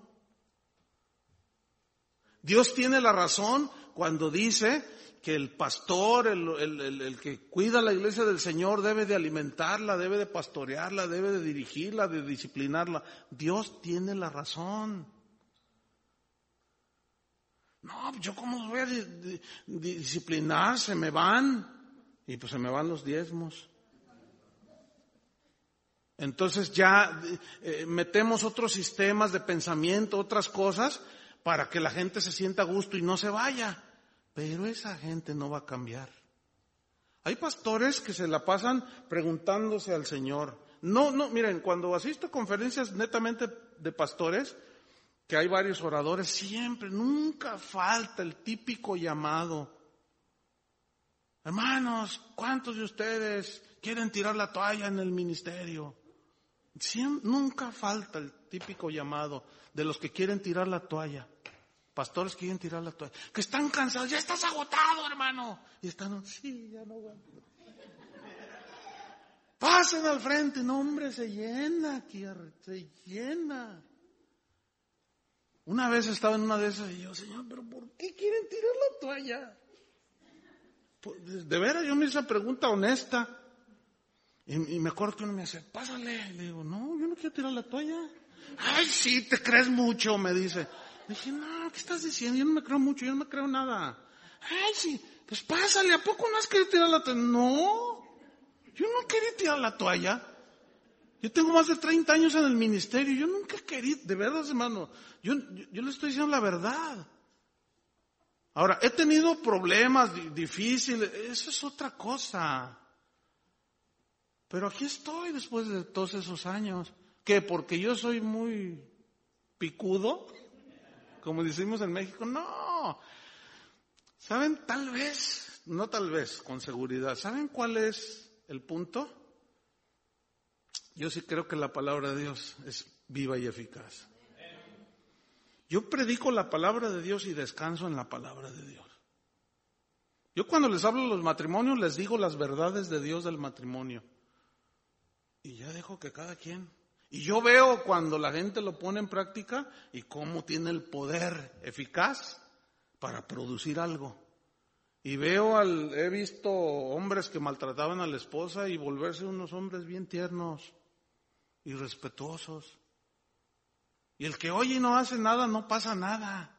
Dios tiene la razón cuando dice que el pastor, el que cuida la iglesia del Señor debe de alimentarla, debe de pastorearla, debe de dirigirla, de disciplinarla. Dios tiene la razón. No, yo cómo los voy a disciplinar, se me van. Y pues se me van los diezmos. Entonces ya metemos otros sistemas de pensamiento, otras cosas, para que la gente se sienta a gusto y no se vaya. Pero esa gente no va a cambiar. Hay pastores que se la pasan preguntándose al Señor. No, miren, cuando asisto a conferencias netamente de pastores, que hay varios oradores, siempre, nunca falta el típico llamado. Hermanos, ¿cuántos de ustedes quieren tirar la toalla en el ministerio? Nunca falta el típico llamado de los que quieren tirar la toalla. Pastores que quieren tirar la toalla, que están cansados, ya estás agotado, hermano. Y están, sí, ya no aguanto. Pasen al frente, no hombre, se llena aquí, se llena. Una vez estaba en una de esas y yo, Señor, pero ¿por qué quieren tirar la toalla? De veras, yo me hice esa pregunta honesta. Y me acuerdo que uno me dice, pásale. Le digo, no, yo no quiero tirar la toalla. Ay, sí, te crees mucho, me dice. Le dije, no, ¿qué estás diciendo? Yo no me creo mucho, yo no me creo nada. Ay, sí, pues pásale, ¿a poco no has querido tirar la toalla? No, yo no quería tirar la toalla. Yo tengo más de 30 años en el ministerio, yo nunca quería, de verdad, hermano, yo le estoy diciendo la verdad. Ahora, he tenido problemas difíciles, eso es otra cosa. Pero aquí estoy después de todos esos años. ¿Qué? Porque yo soy muy picudo, como decimos en México. No. ¿Saben? Tal vez, no tal vez, con seguridad. ¿Saben cuál es el punto? Yo sí creo que la palabra de Dios es viva y eficaz. Yo predico la palabra de Dios y descanso en la palabra de Dios. Yo cuando les hablo de los matrimonios les digo las verdades de Dios del matrimonio. Y ya dejo que cada quien. Y yo veo cuando la gente lo pone en práctica y cómo tiene el poder eficaz para producir algo. Y he visto hombres que maltrataban a la esposa y volverse unos hombres bien tiernos y respetuosos. Y el que oye y no hace nada, no pasa nada.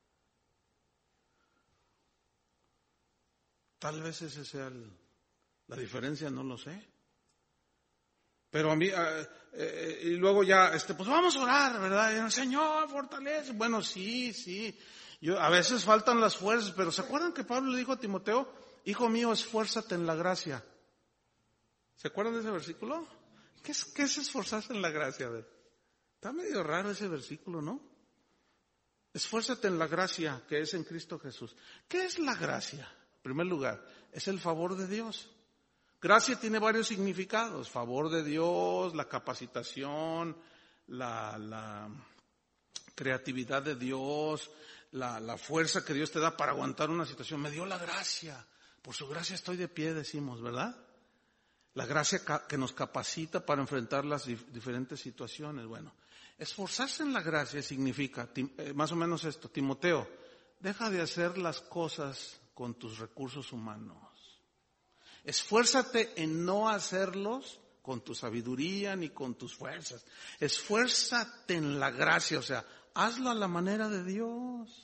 Tal vez esa sea la diferencia, no lo sé. Pero a mí, y luego ya, pues vamos a orar, ¿verdad? Y el Señor, fortalece. Bueno, sí. A veces faltan las fuerzas, pero ¿se acuerdan que Pablo le dijo a Timoteo, hijo mío, esfuérzate en la gracia? ¿Se acuerdan de ese versículo? ¿Qué es esforzarse en la gracia? A ver, está medio raro ese versículo, ¿no? Esfuérzate en la gracia que es en Cristo Jesús. ¿Qué es la gracia? En primer lugar, es el favor de Dios. Gracia tiene varios significados, favor de Dios, la capacitación, la creatividad de Dios, la fuerza que Dios te da para aguantar una situación. Me dio la gracia, por su gracia estoy de pie, decimos, ¿verdad? La gracia que nos capacita para enfrentar las diferentes situaciones. Bueno, esforzarse en la gracia significa, más o menos esto, Timoteo, deja de hacer las cosas con tus recursos humanos. Esfuérzate en no hacerlos con tu sabiduría ni con tus fuerzas. Esfuérzate en la gracia, o sea, hazlo a la manera de Dios.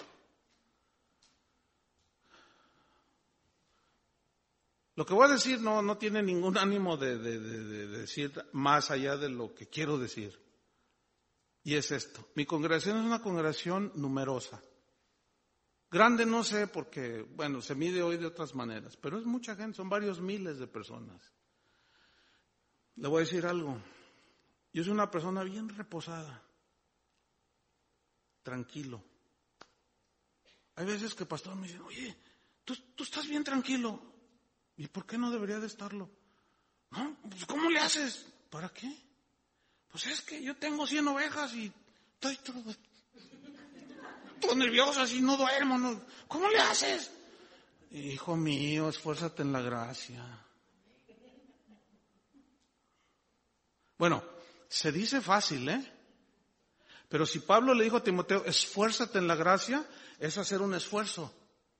Lo que voy a decir no tiene ningún ánimo de decir más allá de lo que quiero decir. Y es esto. Mi congregación es una congregación numerosa. Grande no sé porque, bueno, se mide hoy de otras maneras, pero es mucha gente, son varios miles de personas. Le voy a decir algo. Yo soy una persona bien reposada, tranquilo. Hay veces que el pastor me dice, oye, tú estás bien tranquilo. ¿Y por qué no debería de estarlo? No, pues ¿cómo le haces? ¿Para qué? Pues es que yo tengo 100 ovejas y estoy todo nervioso, así no duermo. No. ¿Cómo le haces? Hijo mío, esfuérzate en la gracia. Bueno, se dice fácil, ¿eh? Pero si Pablo le dijo a Timoteo, esfuérzate en la gracia, es hacer un esfuerzo.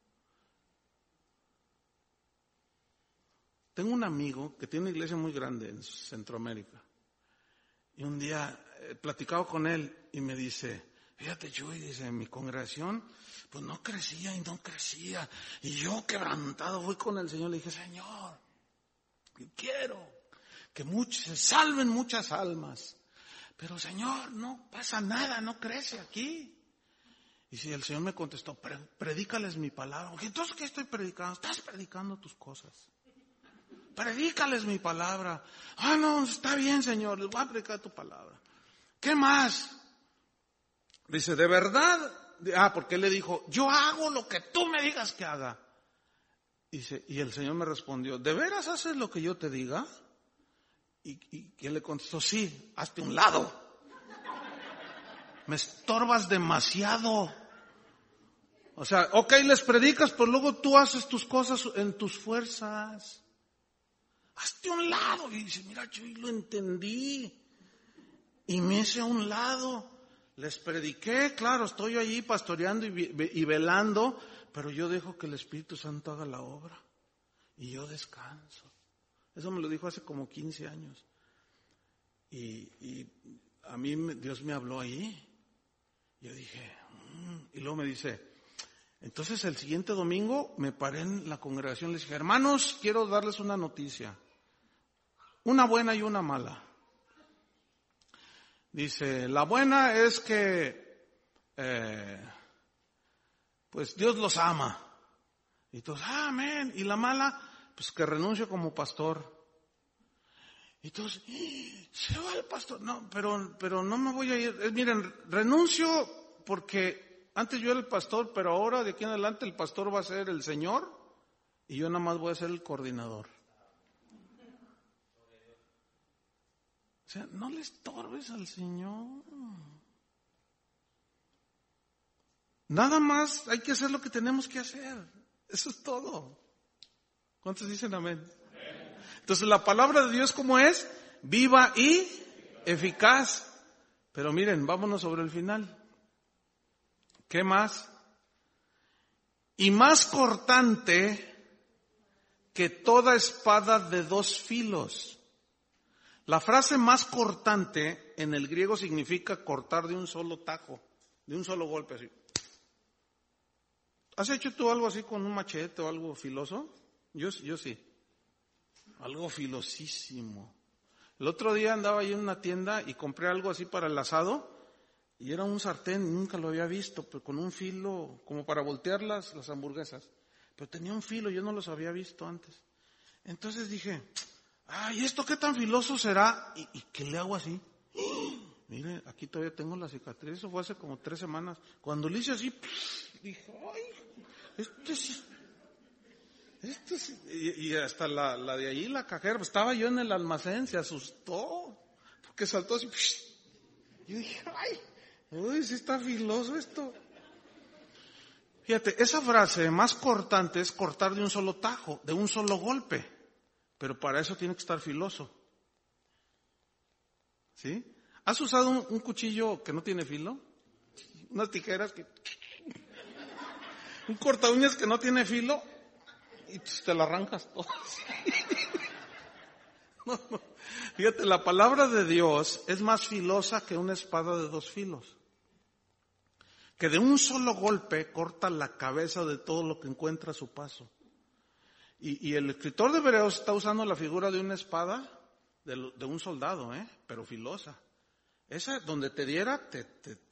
Tengo un amigo que tiene una iglesia muy grande en Centroamérica. Y un día platicaba con él y me dice, fíjate Chuy, dice, mi congregación pues no crecía y no crecía. Y yo quebrantado fui con el Señor, le dije, Señor, yo quiero que se salven muchas almas. Pero Señor, no pasa nada, no crece aquí. Y si el Señor me contestó, predícales mi palabra. Dije, entonces, ¿qué estoy predicando? Estás predicando tus cosas. Predícales mi palabra. No, está bien, Señor, les voy a predicar tu palabra. ¿Qué más? Dice, ¿de verdad? Porque él le dijo, yo hago lo que tú me digas que haga. Dice, y el Señor me respondió, ¿de veras haces lo que yo te diga? Y él le contestó, sí, hazte un lado. Me estorbas demasiado. O sea, ok, les predicas, pero luego tú haces tus cosas en tus fuerzas. Hazte un lado. Y dice, mira, yo lo entendí. Y me hice a un lado. Les prediqué, claro, estoy allí pastoreando y velando, pero yo dejo que el Espíritu Santo haga la obra. Y yo descanso. Eso me lo dijo hace como 15 años. Y a mí Dios me habló ahí. Yo dije, y luego me dice, entonces el siguiente domingo me paré en la congregación, les dije, hermanos, quiero darles una noticia. Una buena y una mala. Dice, la buena es que, pues Dios los ama. Y todos, amén. Y la mala, pues que renuncio como pastor. Y todos, se va el pastor. No, pero no me voy a ir. Miren, renuncio porque antes yo era el pastor, pero ahora de aquí en adelante el pastor va a ser el Señor y yo nada más voy a ser el coordinador. O sea, no le estorbes al Señor. Nada más hay que hacer lo que tenemos que hacer. Eso es todo. ¿Cuántos dicen amén? Entonces la palabra de Dios, ¿cómo es? Viva y eficaz. Pero miren, vámonos sobre el final. ¿Qué más? Y más cortante que toda espada de 2 filos. La frase más cortante en el griego significa cortar de un solo tajo, de un solo golpe así. ¿Has hecho tú algo así con un machete o algo filoso? Yo sí. Algo filosísimo. El otro día andaba yo en una tienda y compré algo así para el asado y era un sartén, nunca lo había visto, pero con un filo como para voltear las hamburguesas. Pero tenía un filo, yo no los había visto antes. Entonces dije, ¿y esto qué tan filoso será? ¿Y qué le hago así? Mire, aquí todavía tengo la cicatriz, eso fue hace como 3 semanas. Cuando le hice así, dije, esto es, y hasta la de ahí, la cajera, pues estaba yo en el almacén, se asustó, porque saltó así. Yo dije, sí está filoso esto. Fíjate, esa frase más cortante es cortar de un solo tajo, de un solo golpe. pero para eso tiene que estar filoso. ¿Sí? ¿Has usado un cuchillo que no tiene filo? Unas tijeras que... un corta uñas que no tiene filo y te la arrancas todo. No. Fíjate, la palabra de Dios es más filosa que una espada de 2 filos. Que de un solo golpe corta la cabeza de todo lo que encuentra a su paso. Y el escritor de Hebreos está usando la figura de una espada de un soldado, pero filosa. Esa donde te diera, te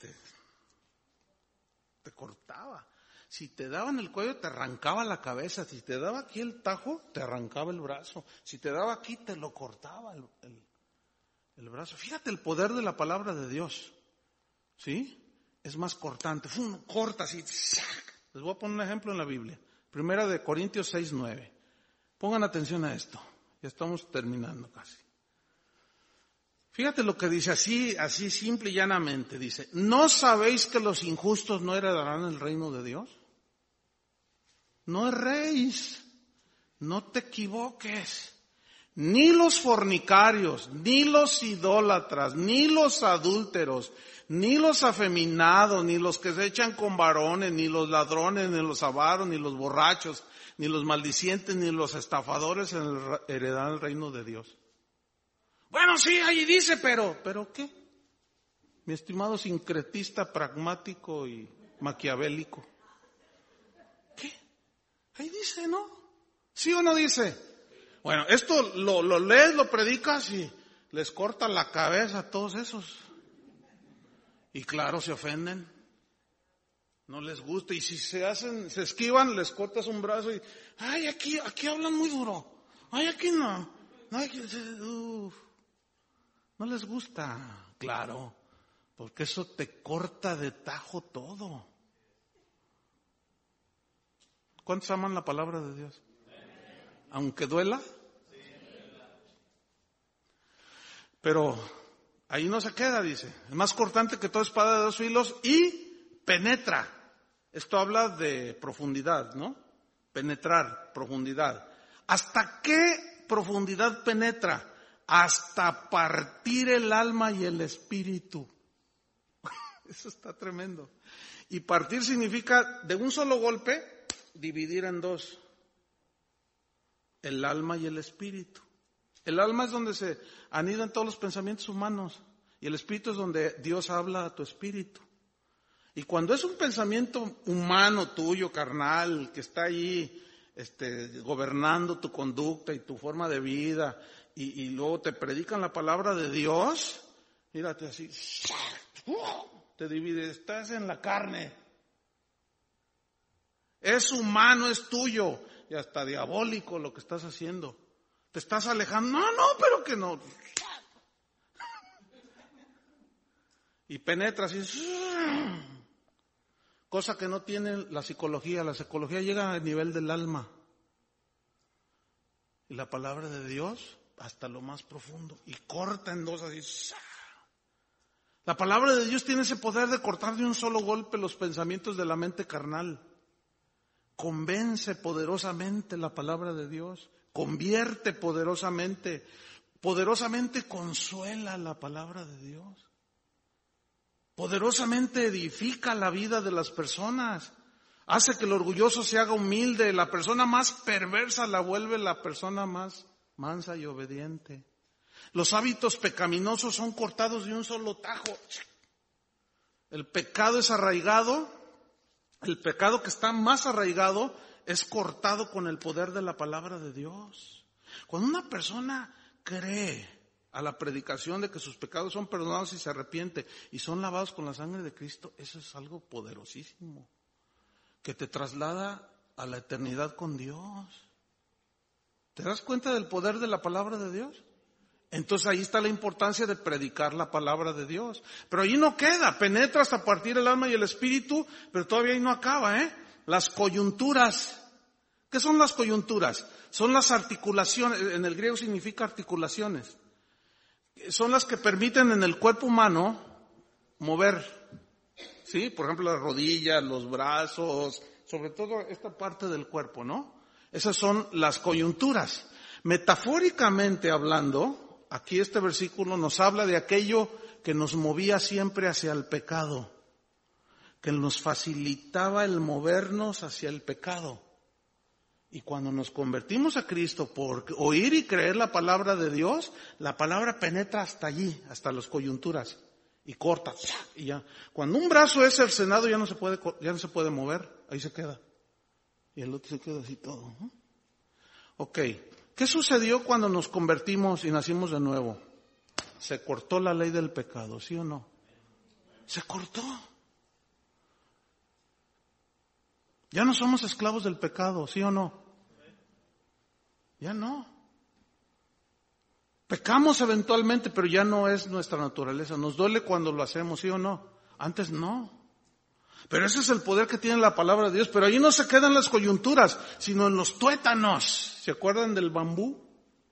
cortaba. Si te daba en el cuello, te arrancaba la cabeza. Si te daba aquí el tajo, te arrancaba el brazo. Si te daba aquí, te lo cortaba el brazo. Fíjate el poder de la palabra de Dios. ¿Sí? Es más cortante. Corta así. Les voy a poner un ejemplo en la Biblia. Primera de Corintios 6:9. Pongan atención a esto. Ya estamos terminando casi. Fíjate lo que dice así simple y llanamente. Dice, ¿no sabéis que los injustos no heredarán el reino de Dios? No erréis, no te equivoques. Ni los fornicarios, ni los idólatras, ni los adúlteros, ni los afeminados, ni los que se echan con varones, ni los ladrones, ni los avaros, ni los borrachos, ni los maldicientes, ni los estafadores heredarán el reino de Dios. Bueno, sí, ahí dice, ¿pero qué? Mi estimado sincretista, pragmático y maquiavélico. ¿Qué? Ahí dice, ¿no? ¿Sí o no dice? Bueno, esto lo lees, lo predicas y les corta la cabeza a todos esos. Y claro, se ofenden. No les gusta. Y si se esquivan, les cortas un brazo y, ay, aquí hablan muy duro. Ay, aquí no. No les gusta. Claro, porque eso te corta de tajo todo. ¿Cuántos aman la palabra de Dios? Aunque duela. Pero ahí no se queda, dice. Es más cortante que toda espada de 2 filos y penetra. Esto habla de profundidad, ¿no? Penetrar, profundidad. ¿Hasta qué profundidad penetra? Hasta partir el alma y el espíritu. Eso está tremendo. Y partir significa de un solo golpe dividir en 2. El alma y el espíritu. El alma es donde se anidan todos los pensamientos humanos. Y el espíritu es donde Dios habla a tu espíritu. Y cuando es un pensamiento humano tuyo, carnal, que está ahí gobernando tu conducta y tu forma de vida, y luego te predican la palabra de Dios, mírate así, te divide, estás en la carne. Es humano, es tuyo, y hasta diabólico lo que estás haciendo. Te estás alejando, no, pero que no. Y penetra así, cosa que no tiene la psicología. La psicología llega al nivel del alma. Y la palabra de Dios hasta lo más profundo. Y corta en 2 así. La palabra de Dios tiene ese poder de cortar de un solo golpe los pensamientos de la mente carnal. Convence poderosamente la palabra de Dios. Convierte poderosamente. Poderosamente consuela la palabra de Dios. Poderosamente edifica la vida de las personas. Hace que el orgulloso se haga humilde. La persona más perversa la vuelve la persona más mansa y obediente. Los hábitos pecaminosos son cortados de un solo tajo. El pecado es arraigado. El pecado que está más arraigado es cortado con el poder de la palabra de Dios. Cuando una persona cree a la predicación de que sus pecados son perdonados y se arrepiente y son lavados con la sangre de Cristo, eso es algo poderosísimo, que te traslada a la eternidad con Dios. ¿Te das cuenta del poder de la palabra de Dios? Entonces ahí está la importancia de predicar la palabra de Dios. Pero ahí no queda, penetra hasta partir el alma y el espíritu, pero todavía ahí no acaba, Las coyunturas. ¿Qué son las coyunturas? Son las articulaciones, en el griego significa articulaciones. Son las que permiten en el cuerpo humano mover, ¿sí? Por ejemplo, las rodillas, los brazos, sobre todo esta parte del cuerpo, ¿no? Esas son las coyunturas. Metafóricamente hablando, aquí este versículo nos habla de aquello que nos movía siempre hacia el pecado, que nos facilitaba el movernos hacia el pecado. Y cuando nos convertimos a Cristo por oír y creer la palabra de Dios, la palabra penetra hasta allí, hasta las coyunturas, y corta, y ya. Cuando un brazo es cercenado ya no se puede mover, ahí se queda. Y el otro se queda así todo, ¿no? Ok, ¿qué sucedió cuando nos convertimos y nacimos de nuevo? Se cortó la ley del pecado, ¿sí o no? Se cortó. Ya no somos esclavos del pecado, ¿sí o no? Ya no. Pecamos eventualmente, pero ya no es nuestra naturaleza. Nos duele cuando lo hacemos, ¿sí o no? Antes no. Pero ese es el poder que tiene la palabra de Dios. Pero ahí no se quedan las coyunturas, sino en los tuétanos. ¿Se acuerdan del bambú?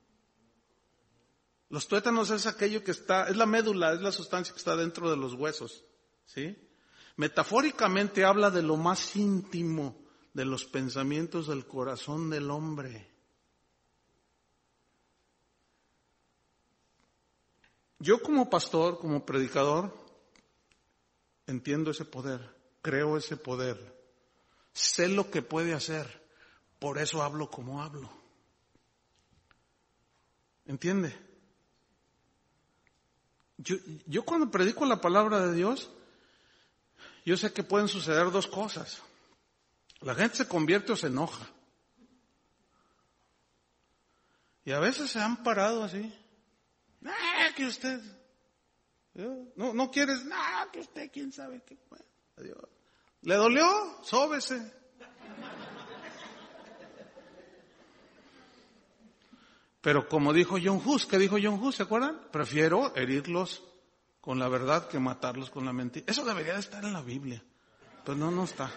Los tuétanos es aquello que está, es la médula, es la sustancia que está dentro de los huesos, ¿sí? Metafóricamente habla de lo más íntimo de los pensamientos del corazón del hombre. Yo como pastor, como predicador, entiendo ese poder, creo ese poder, sé lo que puede hacer, por eso hablo como hablo. ¿Entiende? Yo cuando predico la palabra de Dios, yo sé que pueden suceder dos cosas. La gente se convierte o se enoja. Y a veces se han parado así. Que usted. No quieres. Que usted, quién sabe qué. Bueno, adiós. ¿Le dolió? Sóbese. Pero como dijo John Hus, ¿qué dijo John Hus? ¿Se acuerdan? Prefiero herirlos con la verdad que matarlos con la mentira. Eso debería de estar en la Biblia. Pues no está.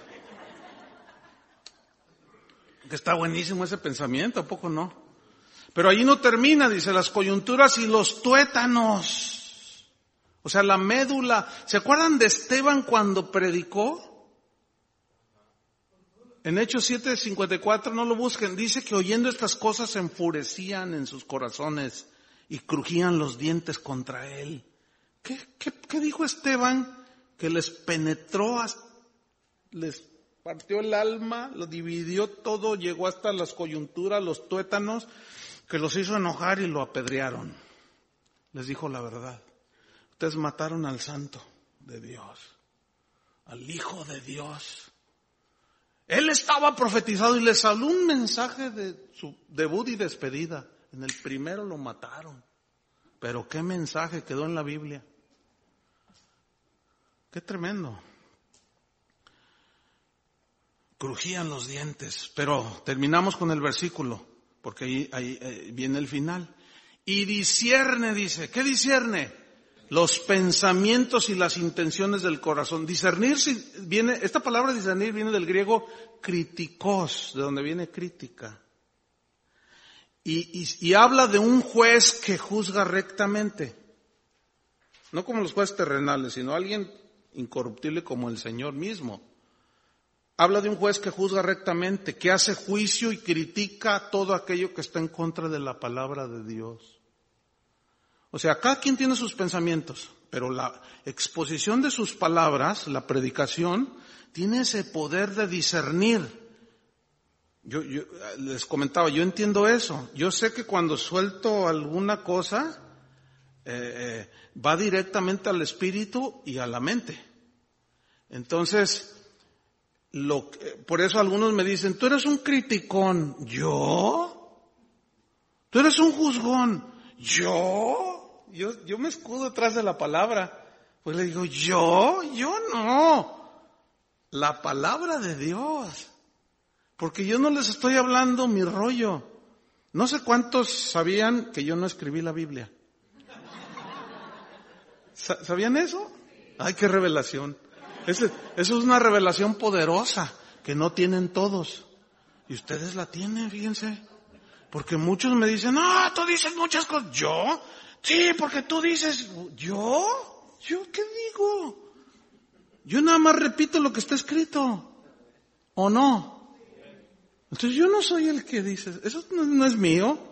Que está buenísimo ese pensamiento, ¿a poco no? Pero allí no termina, dice, las coyunturas y los tuétanos. O sea, la médula. ¿Se acuerdan de Esteban cuando predicó? En Hechos 7:54, no lo busquen, dice que oyendo estas cosas se enfurecían en sus corazones y crujían los dientes contra él. ¿Qué dijo Esteban? Que les penetró, les partió el alma, lo dividió todo, llegó hasta las coyunturas, los tuétanos, que los hizo enojar y lo apedrearon. Les dijo la verdad. Ustedes mataron al Santo de Dios, al Hijo de Dios. Él estaba profetizado y les salió un mensaje de su debut y despedida. En el primero lo mataron. Pero qué mensaje quedó en la Biblia. Qué tremendo. Crujían los dientes. Pero terminamos con el versículo, porque ahí viene el final. Y discierne, dice. ¿Qué discierne? Los pensamientos y las intenciones del corazón. Discernir viene, esta palabra discernir viene del griego kritikos, de donde viene crítica. Y habla de un juez que juzga rectamente. No como los jueces terrenales, sino alguien incorruptible como el Señor mismo. Habla de un juez que juzga rectamente, que hace juicio y critica todo aquello que está en contra de la palabra de Dios. O sea, cada quien tiene sus pensamientos, pero la exposición de sus palabras, la predicación, tiene ese poder de discernir. Yo les comentaba, yo entiendo eso. Yo sé que cuando suelto alguna cosa, va directamente al espíritu y a la mente. Entonces, por eso algunos me dicen, tú eres un criticón. ¿Yo? ¿Tú eres un juzgón? ¿Yo me escudo detrás de la palabra. Pues le digo, yo no. La palabra de Dios. Porque yo no les estoy hablando mi rollo. No sé cuántos sabían que yo no escribí la Biblia. ¿Sabían eso? Ay, qué revelación. Eso es una revelación poderosa que no tienen todos. Y ustedes la tienen, fíjense. Porque muchos me dicen, no, tú dices muchas cosas. ¿Yo? Sí, porque tú dices, ¿yo? ¿Yo qué digo? Yo nada más repito lo que está escrito. ¿O no? Entonces yo no soy el que dice, eso no es mío.